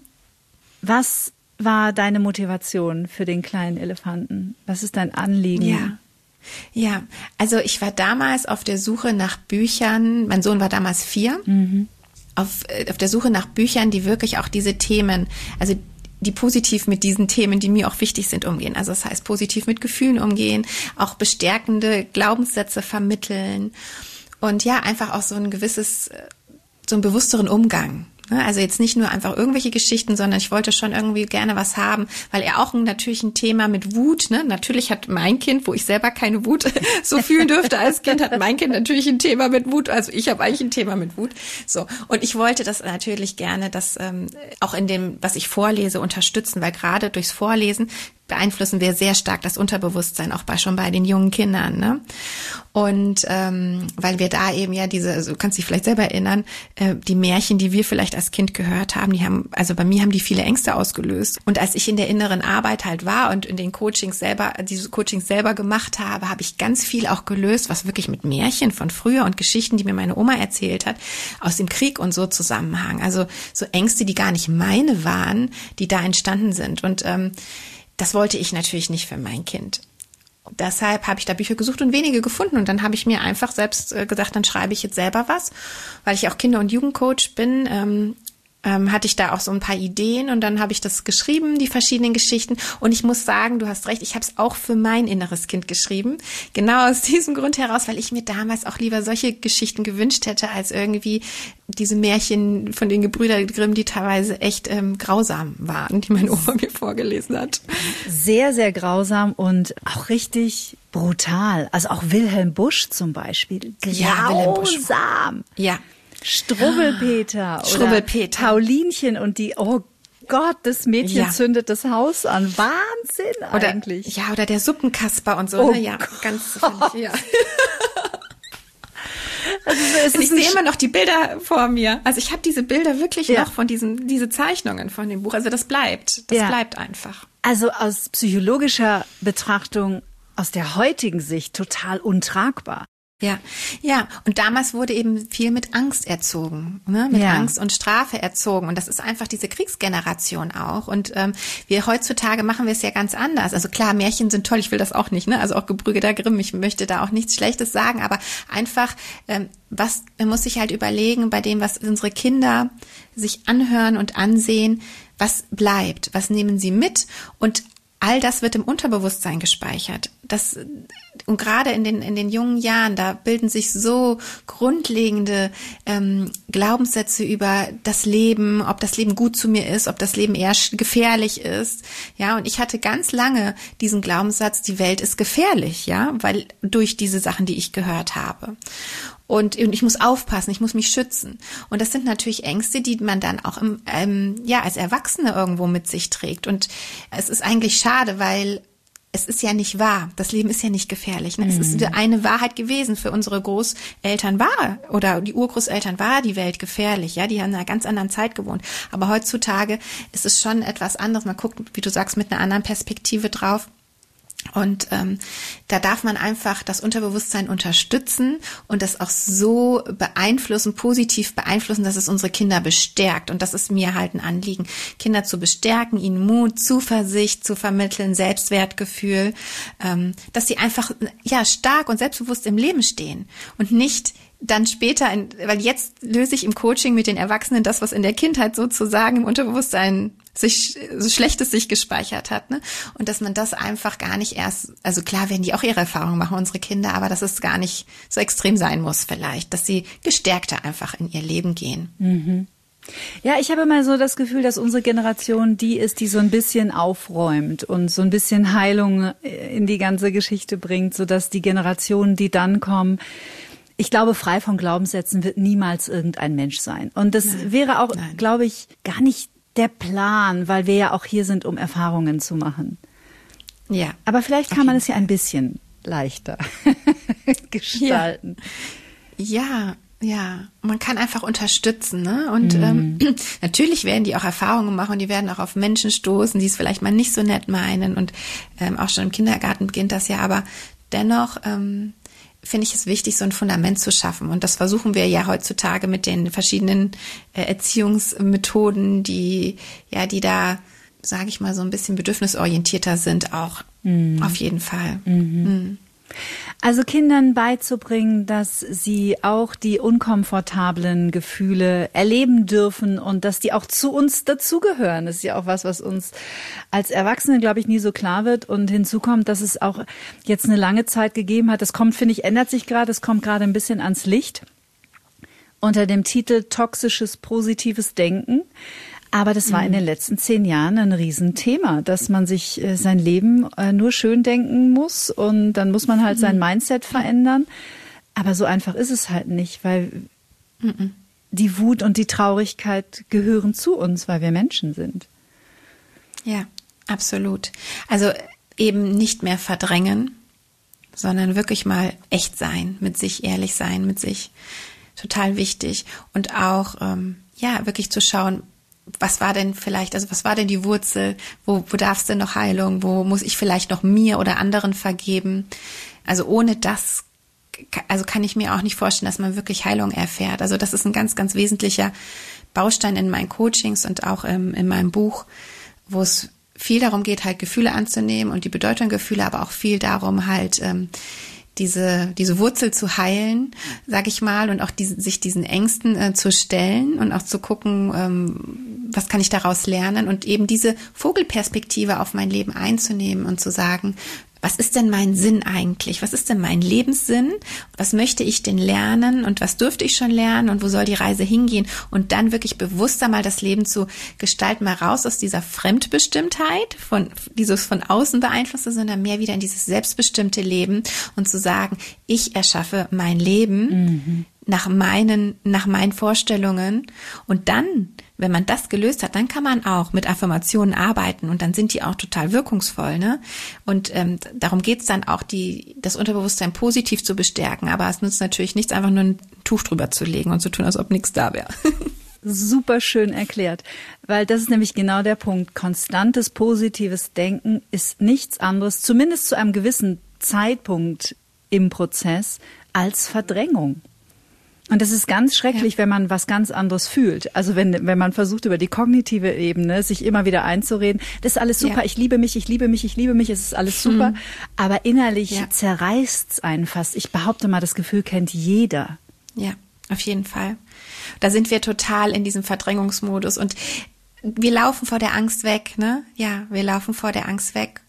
Was war deine Motivation für den kleinen Elefanten? Was ist dein Anliegen? Ja. Ja, also ich war damals auf der Suche nach Büchern, mein Sohn war damals vier, mhm. auf, auf der Suche nach Büchern, die wirklich auch diese Themen, also die positiv mit diesen Themen, die mir auch wichtig sind, umgehen. Also das heißt, positiv mit Gefühlen umgehen, auch bestärkende Glaubenssätze vermitteln und ja, einfach auch so ein gewisses, so einen bewussteren Umgang. Also jetzt nicht nur einfach irgendwelche Geschichten, sondern ich wollte schon irgendwie gerne was haben, weil er auch natürlich ein Thema mit Wut, ne? Natürlich hat mein Kind, wo ich selber keine Wut so fühlen dürfte als Kind, hat mein Kind natürlich ein Thema mit Wut. Also ich habe eigentlich ein Thema mit Wut. So, und ich wollte das natürlich gerne, das ähm, auch in dem, was ich vorlese, unterstützen, weil gerade durchs Vorlesen beeinflussen wir sehr stark das Unterbewusstsein, auch bei schon bei den jungen Kindern, ne? Und ähm, weil wir da eben ja diese, also du kannst dich vielleicht selber erinnern, äh, die Märchen, die wir vielleicht als Kind gehört haben, die haben, also bei mir haben die viele Ängste ausgelöst. Und als ich in der inneren Arbeit halt war und in den Coachings selber, diese Coachings selber gemacht habe, habe ich ganz viel auch gelöst, was wirklich mit Märchen von früher und Geschichten, die mir meine Oma erzählt hat, aus dem Krieg und so Zusammenhang. Also so Ängste, die gar nicht meine waren, die da entstanden sind. Und ähm, das wollte ich natürlich nicht für mein Kind. Deshalb habe ich da Bücher gesucht und wenige gefunden. Und dann habe ich mir einfach selbst äh, gesagt, dann schreibe ich jetzt selber was. Weil ich auch Kinder- und Jugendcoach bin, ähm, ähm, hatte ich da auch so ein paar Ideen. Und dann habe ich das geschrieben, die verschiedenen Geschichten. Und ich muss sagen, du hast recht, ich habe es auch für mein inneres Kind geschrieben. Genau aus diesem Grund heraus, weil ich mir damals auch lieber solche Geschichten gewünscht hätte, als irgendwie diese Märchen von den Gebrüder Grimm, die teilweise echt ähm, grausam waren, die meine Oma mir vorgelesen hat. Sehr, sehr grausam und auch richtig brutal. Also auch Wilhelm Busch zum Beispiel. Ja, Wilhelm Busch. Grausam. Ja. Struwwelpeter. Struwwelpeter. Paulinchen und die, oh Gott, das Mädchen ja. zündet das Haus an. Wahnsinn oder, eigentlich. Ja, oder der Suppenkasper und so. Oh ne? Ja, Gott. ganz völlig, ja. Also es ich sehe immer noch die Bilder vor mir. Also ich habe diese Bilder wirklich ja. noch von diesen diese Zeichnungen von dem Buch. Also das bleibt, das ja. bleibt einfach. Also aus psychologischer Betrachtung, aus der heutigen Sicht total untragbar. Ja, ja. Und damals wurde eben viel mit Angst erzogen, ne? Mit ja. Angst und Strafe erzogen. Und das ist einfach diese Kriegsgeneration auch. Und ähm, wir heutzutage machen wir es ja ganz anders. Also klar, Märchen sind toll. Ich will das auch nicht, ne? Also auch Gebrüder Grimm. Ich möchte da auch nichts Schlechtes sagen. Aber einfach, ähm, was man muss sich halt überlegen bei dem, was unsere Kinder sich anhören und ansehen, was bleibt, was nehmen sie mit und all das wird im Unterbewusstsein gespeichert. Das, und gerade in den, in den jungen Jahren, da bilden sich so grundlegende ähm, Glaubenssätze über das Leben, ob das Leben gut zu mir ist, ob das Leben eher gefährlich ist. Ja, und ich hatte ganz lange diesen Glaubenssatz, die Welt ist gefährlich, ja, weil durch diese Sachen, die ich gehört habe. Und ich muss aufpassen, ich muss mich schützen. Und das sind natürlich Ängste, die man dann auch im, ähm, ja, als Erwachsene irgendwo mit sich trägt. Und es ist eigentlich schade, weil es ist ja nicht wahr. Das Leben ist ja nicht gefährlich. Ne? Mhm. Es ist eine Wahrheit gewesen. Für unsere Großeltern war oder die Urgroßeltern war die Welt gefährlich. Ja, die haben in einer ganz anderen Zeit gewohnt. Aber heutzutage ist es schon etwas anderes. Man guckt, wie du sagst, mit einer anderen Perspektive drauf. Und ähm, da darf man einfach das Unterbewusstsein unterstützen und das auch so beeinflussen, positiv beeinflussen, dass es unsere Kinder bestärkt. Und das ist mir halt ein Anliegen, Kinder zu bestärken, ihnen Mut, Zuversicht zu vermitteln, Selbstwertgefühl, ähm, dass sie einfach ja stark und selbstbewusst im Leben stehen und nicht dann später, in, weil jetzt löse ich im Coaching mit den Erwachsenen das, was in der Kindheit sozusagen im Unterbewusstsein sich so Schlechtes sich gespeichert hat, ne? Und dass man das einfach gar nicht erst, also klar werden die auch ihre Erfahrungen machen, unsere Kinder, aber dass es gar nicht so extrem sein muss vielleicht, dass sie gestärkter einfach in ihr Leben gehen. Mhm. Ja, ich habe immer so das Gefühl, dass unsere Generation die ist, die so ein bisschen aufräumt und so ein bisschen Heilung in die ganze Geschichte bringt, sodass die Generationen, die dann kommen, ich glaube, frei von Glaubenssätzen wird niemals irgendein Mensch sein. Und das Nein. wäre auch, Nein. glaube ich, gar nicht der Plan, weil wir ja auch hier sind, um Erfahrungen zu machen. Ja. Aber vielleicht kann man es ja ein bisschen leichter gestalten. Ja, ja, ja. Man kann einfach unterstützen, ne? Und mm. ähm, natürlich werden die auch Erfahrungen machen und die werden auch auf Menschen stoßen, die es vielleicht mal nicht so nett meinen. Und ähm, auch schon im Kindergarten beginnt das ja, aber dennoch ähm, finde ich es wichtig, so ein Fundament zu schaffen. Und das versuchen wir ja heutzutage mit den verschiedenen äh, Erziehungsmethoden, die, ja, die da, sage ich mal, so ein bisschen bedürfnisorientierter sind, auch mhm. auf jeden Fall. Mhm. Mhm. Also Kindern beizubringen, dass sie auch die unkomfortablen Gefühle erleben dürfen und dass die auch zu uns dazugehören. Das ist ja auch was, was uns als Erwachsene, glaube ich, nie so klar wird. Und hinzu kommt, dass es auch jetzt eine lange Zeit gegeben hat. Das kommt, finde ich, ändert sich gerade. Es kommt gerade ein bisschen ans Licht unter dem Titel toxisches, positives Denken. Aber das war in den letzten zehn Jahren ein Riesenthema, dass man sich äh, sein Leben äh, nur schön denken muss und dann muss man halt sein Mindset verändern. Aber so einfach ist es halt nicht, weil mhm. die Wut und die Traurigkeit gehören zu uns, weil wir Menschen sind. Ja, absolut. Also eben nicht mehr verdrängen, sondern wirklich mal echt sein, mit sich ehrlich sein, mit sich. Total wichtig. Und auch, ähm, ja, wirklich zu schauen, was war denn vielleicht, also was war denn die Wurzel, wo, wo darf es denn noch Heilung, wo muss ich vielleicht noch mir oder anderen vergeben? Also ohne das, also kann ich mir auch nicht vorstellen, dass man wirklich Heilung erfährt. Also das ist ein ganz, ganz wesentlicher Baustein in meinen Coachings und auch im, in meinem Buch, wo es viel darum geht, halt Gefühle anzunehmen und die Bedeutung Gefühle, aber auch viel darum halt, ähm, diese diese Wurzel zu heilen, sage ich mal, und auch diese, sich diesen Ängsten äh, zu stellen und auch zu gucken, ähm, was kann ich daraus lernen und eben diese Vogelperspektive auf mein Leben einzunehmen und zu sagen, was ist denn mein Sinn eigentlich? Was ist denn mein Lebenssinn? Was möchte ich denn lernen und was dürfte ich schon lernen und wo soll die Reise hingehen? Und dann wirklich bewusster mal das Leben zu gestalten, mal raus aus dieser Fremdbestimmtheit, von dieses von außen beeinflusste, sondern mehr wieder in dieses selbstbestimmte Leben und zu sagen, ich erschaffe mein Leben mhm. nach meinen, nach meinen Vorstellungen. Und dann, wenn man das gelöst hat, dann kann man auch mit Affirmationen arbeiten und dann sind die auch total wirkungsvoll, ne? Und ähm, darum geht's dann auch, die das Unterbewusstsein positiv zu bestärken. Aber es nützt natürlich nichts, einfach nur ein Tuch drüber zu legen und zu tun, als ob nichts da wäre. Super schön erklärt, weil das ist nämlich genau der Punkt. Konstantes, positives Denken ist nichts anderes, zumindest zu einem gewissen Zeitpunkt im Prozess, als Verdrängung. Und das ist ganz schrecklich, ja. wenn man was ganz anderes fühlt. Also wenn wenn man versucht, über die kognitive Ebene sich immer wieder einzureden, das ist alles super, ja. ich liebe mich, ich liebe mich, ich liebe mich, es ist alles super. Mhm. Aber innerlich ja. zerreißt es einen fast. Ich behaupte mal, das Gefühl kennt jeder. Ja, auf jeden Fall. Da sind wir total in diesem Verdrängungsmodus und wir laufen vor der Angst weg, ne? Ja, wir laufen vor der Angst weg,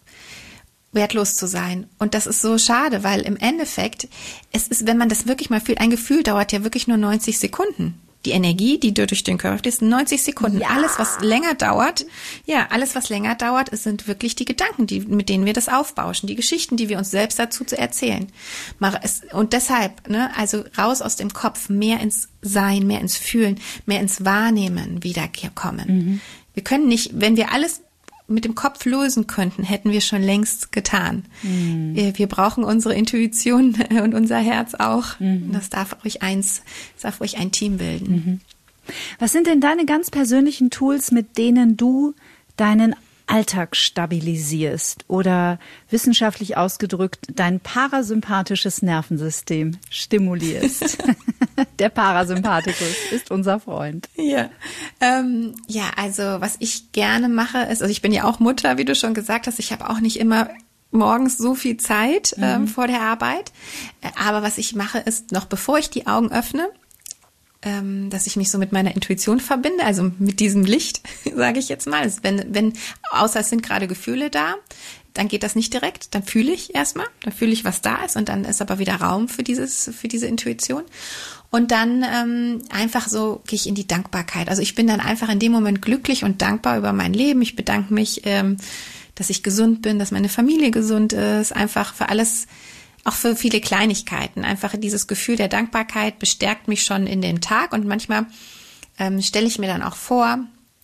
wertlos zu sein. Und das ist so schade, weil im Endeffekt, es ist, wenn man das wirklich mal fühlt, ein Gefühl dauert ja wirklich nur neunzig Sekunden. Die Energie, die durch den Körper fließt, neunzig Sekunden. Ja. Alles, was länger dauert, ja, alles, was länger dauert, es sind wirklich die Gedanken, die, mit denen wir das aufbauschen, die Geschichten, die wir uns selbst dazu zu erzählen. Und deshalb, ne, also raus aus dem Kopf, mehr ins Sein, mehr ins Fühlen, mehr ins Wahrnehmen wiederkommen. Mhm. Wir können nicht, wenn wir alles mit dem Kopf lösen könnten, hätten wir schon längst getan. Mhm. Wir brauchen unsere Intuition und unser Herz auch. Mhm. Das darf ruhig eins, das darf ruhig ein Team bilden. Mhm. Was sind denn deine ganz persönlichen Tools, mit denen du deinen Alltag stabilisierst oder wissenschaftlich ausgedrückt dein parasympathisches Nervensystem stimulierst? Der Parasympathikus ist unser Freund. Ja, ähm, ja, also was ich gerne mache ist, also ich bin ja auch Mutter, wie du schon gesagt hast, ich habe auch nicht immer morgens so viel Zeit ähm, mhm. vor der Arbeit, aber was ich mache ist, noch bevor ich die Augen öffne, ähm, dass ich mich so mit meiner Intuition verbinde, also mit diesem Licht, sage ich jetzt mal. Also wenn, wenn, außer es sind gerade Gefühle da, dann geht das nicht direkt, dann fühle ich erstmal, dann fühle ich, was da ist und dann ist aber wieder Raum für dieses, für diese Intuition. Und dann ähm, einfach so gehe ich in die Dankbarkeit. Also ich bin dann einfach in dem Moment glücklich und dankbar über mein Leben. Ich bedanke mich, ähm, dass ich gesund bin, dass meine Familie gesund ist, einfach für alles, auch für viele Kleinigkeiten. Einfach dieses Gefühl der Dankbarkeit bestärkt mich schon in dem Tag und manchmal ähm, stelle ich mir dann auch vor,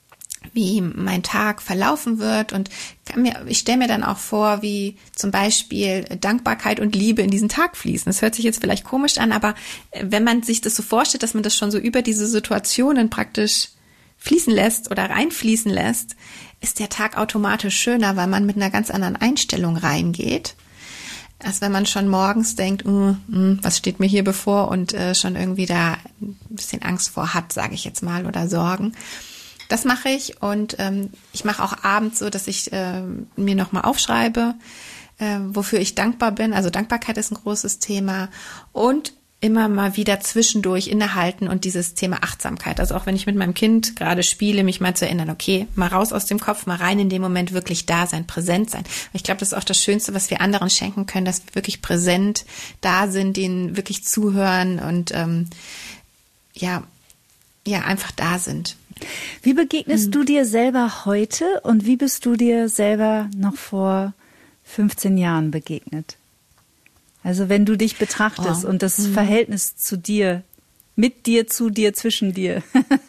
wie mein Tag verlaufen wird und kann mir, ich stelle mir dann auch vor, wie zum Beispiel Dankbarkeit und Liebe in diesen Tag fließen. Das hört sich jetzt vielleicht komisch an, aber wenn man sich das so vorstellt, dass man das schon so über diese Situationen praktisch fließen lässt oder reinfließen lässt, ist der Tag automatisch schöner, weil man mit einer ganz anderen Einstellung reingeht. Als wenn man schon morgens denkt, mm, mm, was steht mir hier bevor und äh, schon irgendwie da ein bisschen Angst vor hat, sage ich jetzt mal, oder Sorgen. Das mache ich und ähm, ich mache auch abends so, dass ich äh, mir nochmal aufschreibe, äh, wofür ich dankbar bin. Also Dankbarkeit ist ein großes Thema und immer mal wieder zwischendurch innehalten und dieses Thema Achtsamkeit. Also auch wenn ich mit meinem Kind gerade spiele, mich mal zu erinnern, okay, mal raus aus dem Kopf, mal rein in dem Moment, wirklich da sein, präsent sein. Ich glaube, das ist auch das Schönste, was wir anderen schenken können, dass wir wirklich präsent da sind, denen wirklich zuhören und ähm, ja, ja, einfach da sind. Wie begegnest hm. du dir selber heute und wie bist du dir selber noch vor fünfzehn Jahren begegnet? Also wenn du dich betrachtest oh. und das mhm. Verhältnis zu dir, mit dir, zu dir, zwischen dir.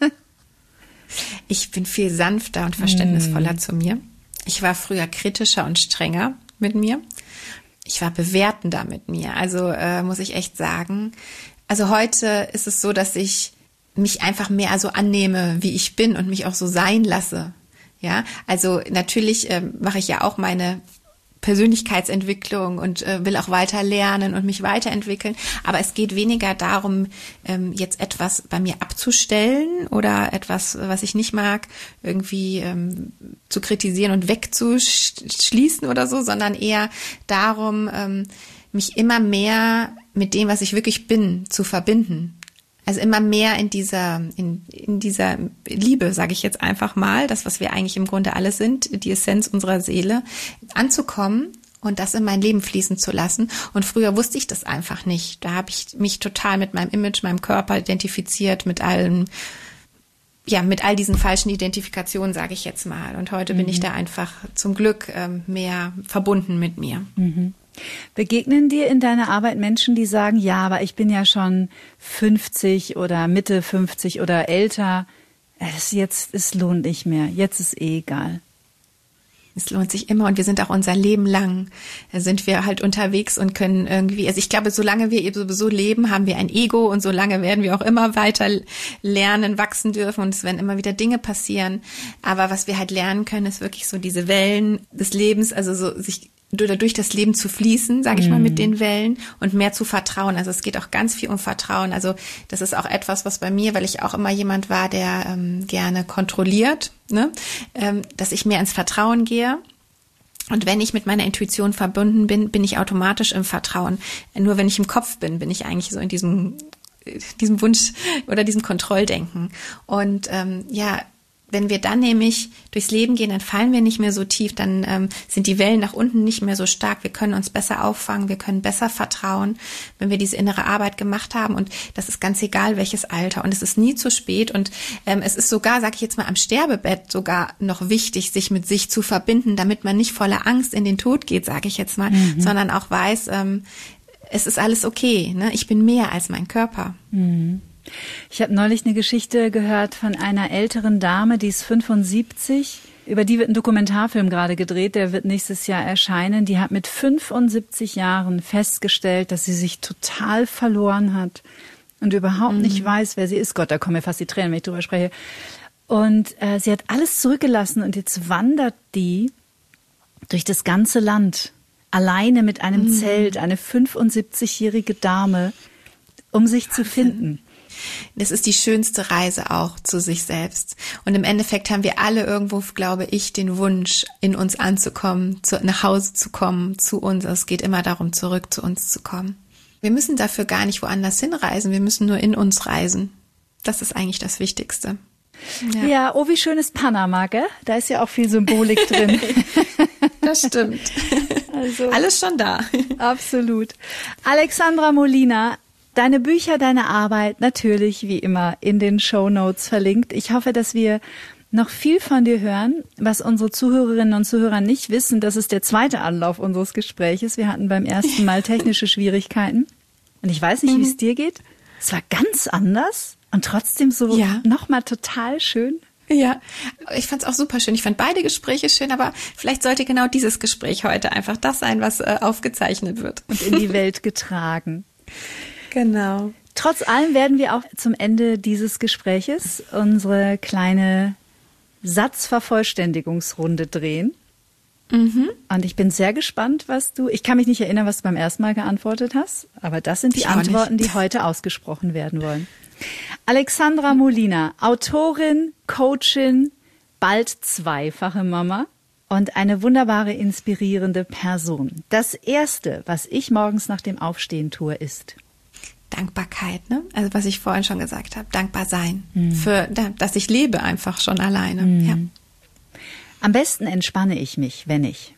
Ich bin viel sanfter und verständnisvoller mhm. zu mir. Ich war früher kritischer und strenger mit mir. Ich war bewertender mit mir. Also äh, muss ich echt sagen. Also heute ist es so, dass ich mich einfach mehr so annehme, wie ich bin und mich auch so sein lasse. Ja, also natürlich äh, mache ich ja auch meine Persönlichkeitsentwicklung und äh, will auch weiter lernen und mich weiterentwickeln. Aber es geht weniger darum, ähm, jetzt etwas bei mir abzustellen oder etwas, was ich nicht mag, irgendwie ähm, zu kritisieren und wegzuschließen oder so, sondern eher darum, ähm, mich immer mehr mit dem, was ich wirklich bin, zu verbinden. Also immer mehr in dieser in, in dieser Liebe, sage ich jetzt einfach mal, das, was wir eigentlich im Grunde alle sind, die Essenz unserer Seele, anzukommen und das in mein Leben fließen zu lassen. Und früher wusste ich das einfach nicht. Da habe ich mich total mit meinem Image, meinem Körper identifiziert, mit allem, ja, mit all diesen falschen Identifikationen, sage ich jetzt mal. Und heute mhm. bin ich da einfach zum Glück ähm, mehr verbunden mit mir. Mhm. Begegnen dir in deiner Arbeit Menschen, die sagen, ja, aber ich bin ja schon fünfzig oder Mitte fünfzig oder älter, es jetzt, es lohnt nicht mehr, jetzt ist eh egal. Es lohnt sich immer und wir sind auch unser Leben lang, sind wir halt unterwegs und können irgendwie, also ich glaube, solange wir eben sowieso leben, haben wir ein Ego und solange werden wir auch immer weiter lernen, wachsen dürfen und es werden immer wieder Dinge passieren. Aber was wir halt lernen können, ist wirklich so diese Wellen des Lebens, also so sich oder durch das Leben zu fließen, sage ich mal, mit den Wellen und mehr zu vertrauen. Also es geht auch ganz viel um Vertrauen. Also das ist auch etwas, was bei mir, weil ich auch immer jemand war, der ähm, gerne kontrolliert, ne, ähm, dass ich mehr ins Vertrauen gehe. Und wenn ich mit meiner Intuition verbunden bin, bin ich automatisch im Vertrauen. Nur wenn ich im Kopf bin, bin ich eigentlich so in diesem diesem Wunsch oder diesem Kontrolldenken. Und ähm, ja, wenn wir dann nämlich durchs Leben gehen, dann fallen wir nicht mehr so tief, dann ähm, sind die Wellen nach unten nicht mehr so stark. Wir können uns besser auffangen, wir können besser vertrauen, wenn wir diese innere Arbeit gemacht haben. Und das ist ganz egal, welches Alter. Und es ist nie zu spät. Und ähm, es ist sogar, sage ich jetzt mal, am Sterbebett sogar noch wichtig, sich mit sich zu verbinden, damit man nicht voller Angst in den Tod geht, sage ich jetzt mal, mhm. sondern auch weiß, ähm, es ist alles okay. Ne? Ich bin mehr als mein Körper. Mhm. Ich habe neulich eine Geschichte gehört von einer älteren Dame, die ist fünfundsiebzig. Über die wird ein Dokumentarfilm gerade gedreht, der wird nächstes Jahr erscheinen. Die hat mit fünfundsiebzig Jahren festgestellt, dass sie sich total verloren hat und überhaupt mhm. nicht weiß, wer sie ist. Gott, da kommen mir fast die Tränen, wenn ich drüber spreche. Und äh, sie hat alles zurückgelassen und jetzt wandert die durch das ganze Land, alleine mit einem mhm. Zelt, eine fünfundsiebzigjährige Dame, um sich Wahnsinn. zu finden. Das ist die schönste Reise auch zu sich selbst. Und im Endeffekt haben wir alle irgendwo, glaube ich, den Wunsch, in uns anzukommen, zu, nach Hause zu kommen, zu uns. Es geht immer darum, zurück zu uns zu kommen. Wir müssen dafür gar nicht woanders hinreisen. Wir müssen nur in uns reisen. Das ist eigentlich das Wichtigste. Ja, ja, oh, wie schön ist Panama, gell? Da ist ja auch viel Symbolik drin. Das stimmt. Also, alles schon da. Absolut. Alexandra Molina, deine Bücher, deine Arbeit natürlich wie immer in den Shownotes verlinkt. Ich hoffe, dass wir noch viel von dir hören, was unsere Zuhörerinnen und Zuhörer nicht wissen. Das ist der zweite Anlauf unseres Gespräches. Wir hatten beim ersten Mal technische Schwierigkeiten. Und ich weiß nicht, mhm. wie es dir geht. Es war ganz anders und trotzdem so ja. nochmal total schön. Ja, ich fand es auch super schön. Ich fand beide Gespräche schön, aber vielleicht sollte genau dieses Gespräch heute einfach das sein, was äh, aufgezeichnet wird. Und in die Welt getragen. Genau. Trotz allem werden wir auch zum Ende dieses Gespräches unsere kleine Satzvervollständigungsrunde drehen. Mhm. Und ich bin sehr gespannt, was du, ich kann mich nicht erinnern, was du beim ersten Mal geantwortet hast, aber das sind die Antworten, die heute ausgesprochen werden wollen. Alexandra Molina, Autorin, Coachin, bald zweifache Mama und eine wunderbare, inspirierende Person. Das Erste, was ich morgens nach dem Aufstehen tue, ist Dankbarkeit, ne? Also was ich vorhin schon gesagt habe, dankbar sein mhm. für, dass ich lebe einfach schon alleine. Mhm. Ja. Am besten entspanne ich mich, wenn ich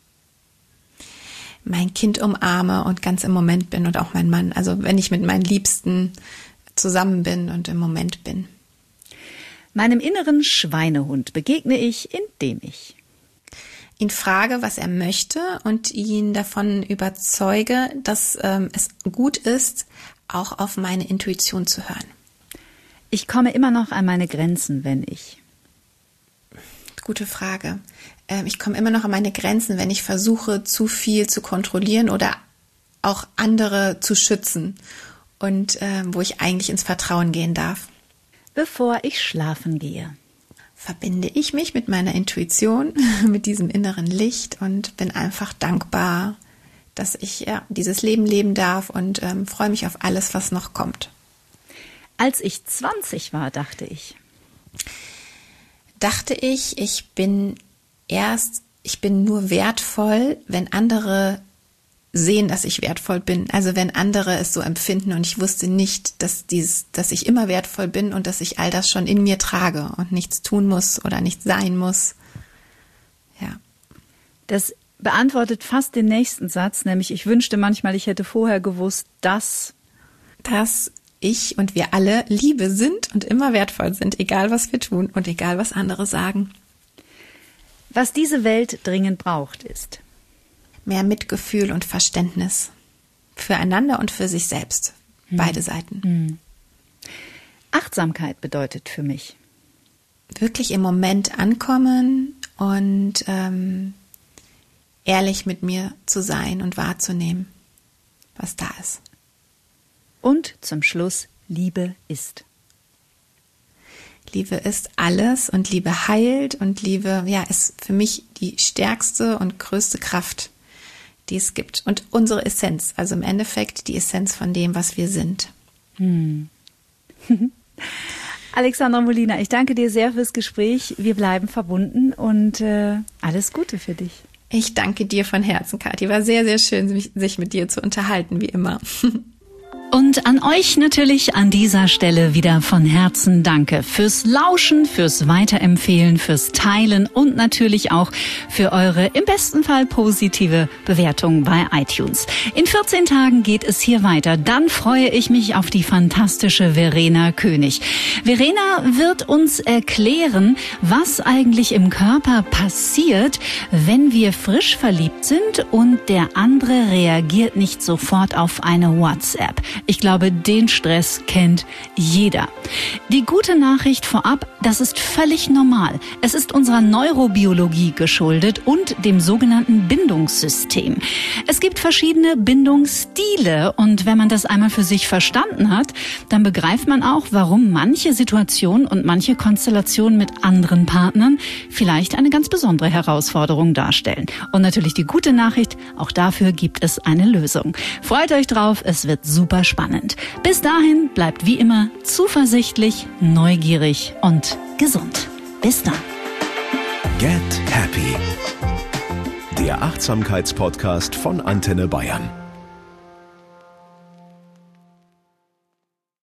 mein Kind umarme und ganz im Moment bin und auch mein Mann. Also wenn ich mit meinen Liebsten zusammen bin und im Moment bin. Meinem inneren Schweinehund begegne ich, indem ich ihn frage, was er möchte und ihn davon überzeuge, dass ähm, es gut ist, auch auf meine Intuition zu hören. Ich komme immer noch an meine Grenzen, wenn ich Gute Frage. Ähm, ich komme immer noch an meine Grenzen, wenn ich versuche, zu viel zu kontrollieren oder auch andere zu schützen und ähm, wo ich eigentlich ins Vertrauen gehen darf. Bevor ich schlafen gehe, verbinde ich mich mit meiner Intuition, mit diesem inneren Licht und bin einfach dankbar, dass ich ja, dieses Leben leben darf und ähm, freue mich auf alles, was noch kommt. Als ich zwanzig war, dachte ich, dachte ich, ich bin erst, ich bin nur wertvoll, wenn andere sehen, dass ich wertvoll bin. Also wenn andere es so empfinden und ich wusste nicht, dass dieses, dass ich immer wertvoll bin und dass ich all das schon in mir trage und nichts tun muss oder nichts sein muss. Ja. Das beantwortet fast den nächsten Satz, nämlich ich wünschte manchmal, ich hätte vorher gewusst, dass, dass ich und wir alle Liebe sind und immer wertvoll sind, egal was wir tun und egal was andere sagen. Was diese Welt dringend braucht, ist mehr Mitgefühl und Verständnis füreinander und für sich selbst. Hm. Beide Seiten. Hm. Achtsamkeit bedeutet für mich wirklich im Moment ankommen und ähm, ehrlich mit mir zu sein und wahrzunehmen, was da ist. Und zum Schluss, Liebe ist. Liebe ist alles und Liebe heilt und Liebe, ja, ist für mich die stärkste und größte Kraft, die es gibt. Und unsere Essenz, also im Endeffekt die Essenz von dem, was wir sind. Hm. Alexandra Molina, ich danke dir sehr fürs Gespräch. Wir bleiben verbunden und äh, alles Gute für dich. Ich danke dir von Herzen, Kathi. War sehr, sehr schön, sich mit dir zu unterhalten, wie immer. Und an euch natürlich an dieser Stelle wieder von Herzen Danke fürs Lauschen, fürs Weiterempfehlen, fürs Teilen und natürlich auch für eure im besten Fall positive Bewertung bei iTunes. In vierzehn Tagen geht es hier weiter. Dann freue ich mich auf die fantastische Verena König. Verena wird uns erklären, was eigentlich im Körper passiert, wenn wir frisch verliebt sind und der andere reagiert nicht sofort auf eine WhatsApp. Ich glaube, den Stress kennt jeder. Die gute Nachricht vorab, das ist völlig normal. Es ist unserer Neurobiologie geschuldet und dem sogenannten Bindungssystem. Es gibt verschiedene Bindungsstile und wenn man das einmal für sich verstanden hat, dann begreift man auch, warum manche Situationen und manche Konstellationen mit anderen Partnern vielleicht eine ganz besondere Herausforderung darstellen. Und natürlich die gute Nachricht, auch dafür gibt es eine Lösung. Freut euch drauf, es wird super spannend. Bis dahin bleibt wie immer zuversichtlich, neugierig und gesund. Bis dann. Get Happy. Der Achtsamkeitspodcast von Antenne Bayern.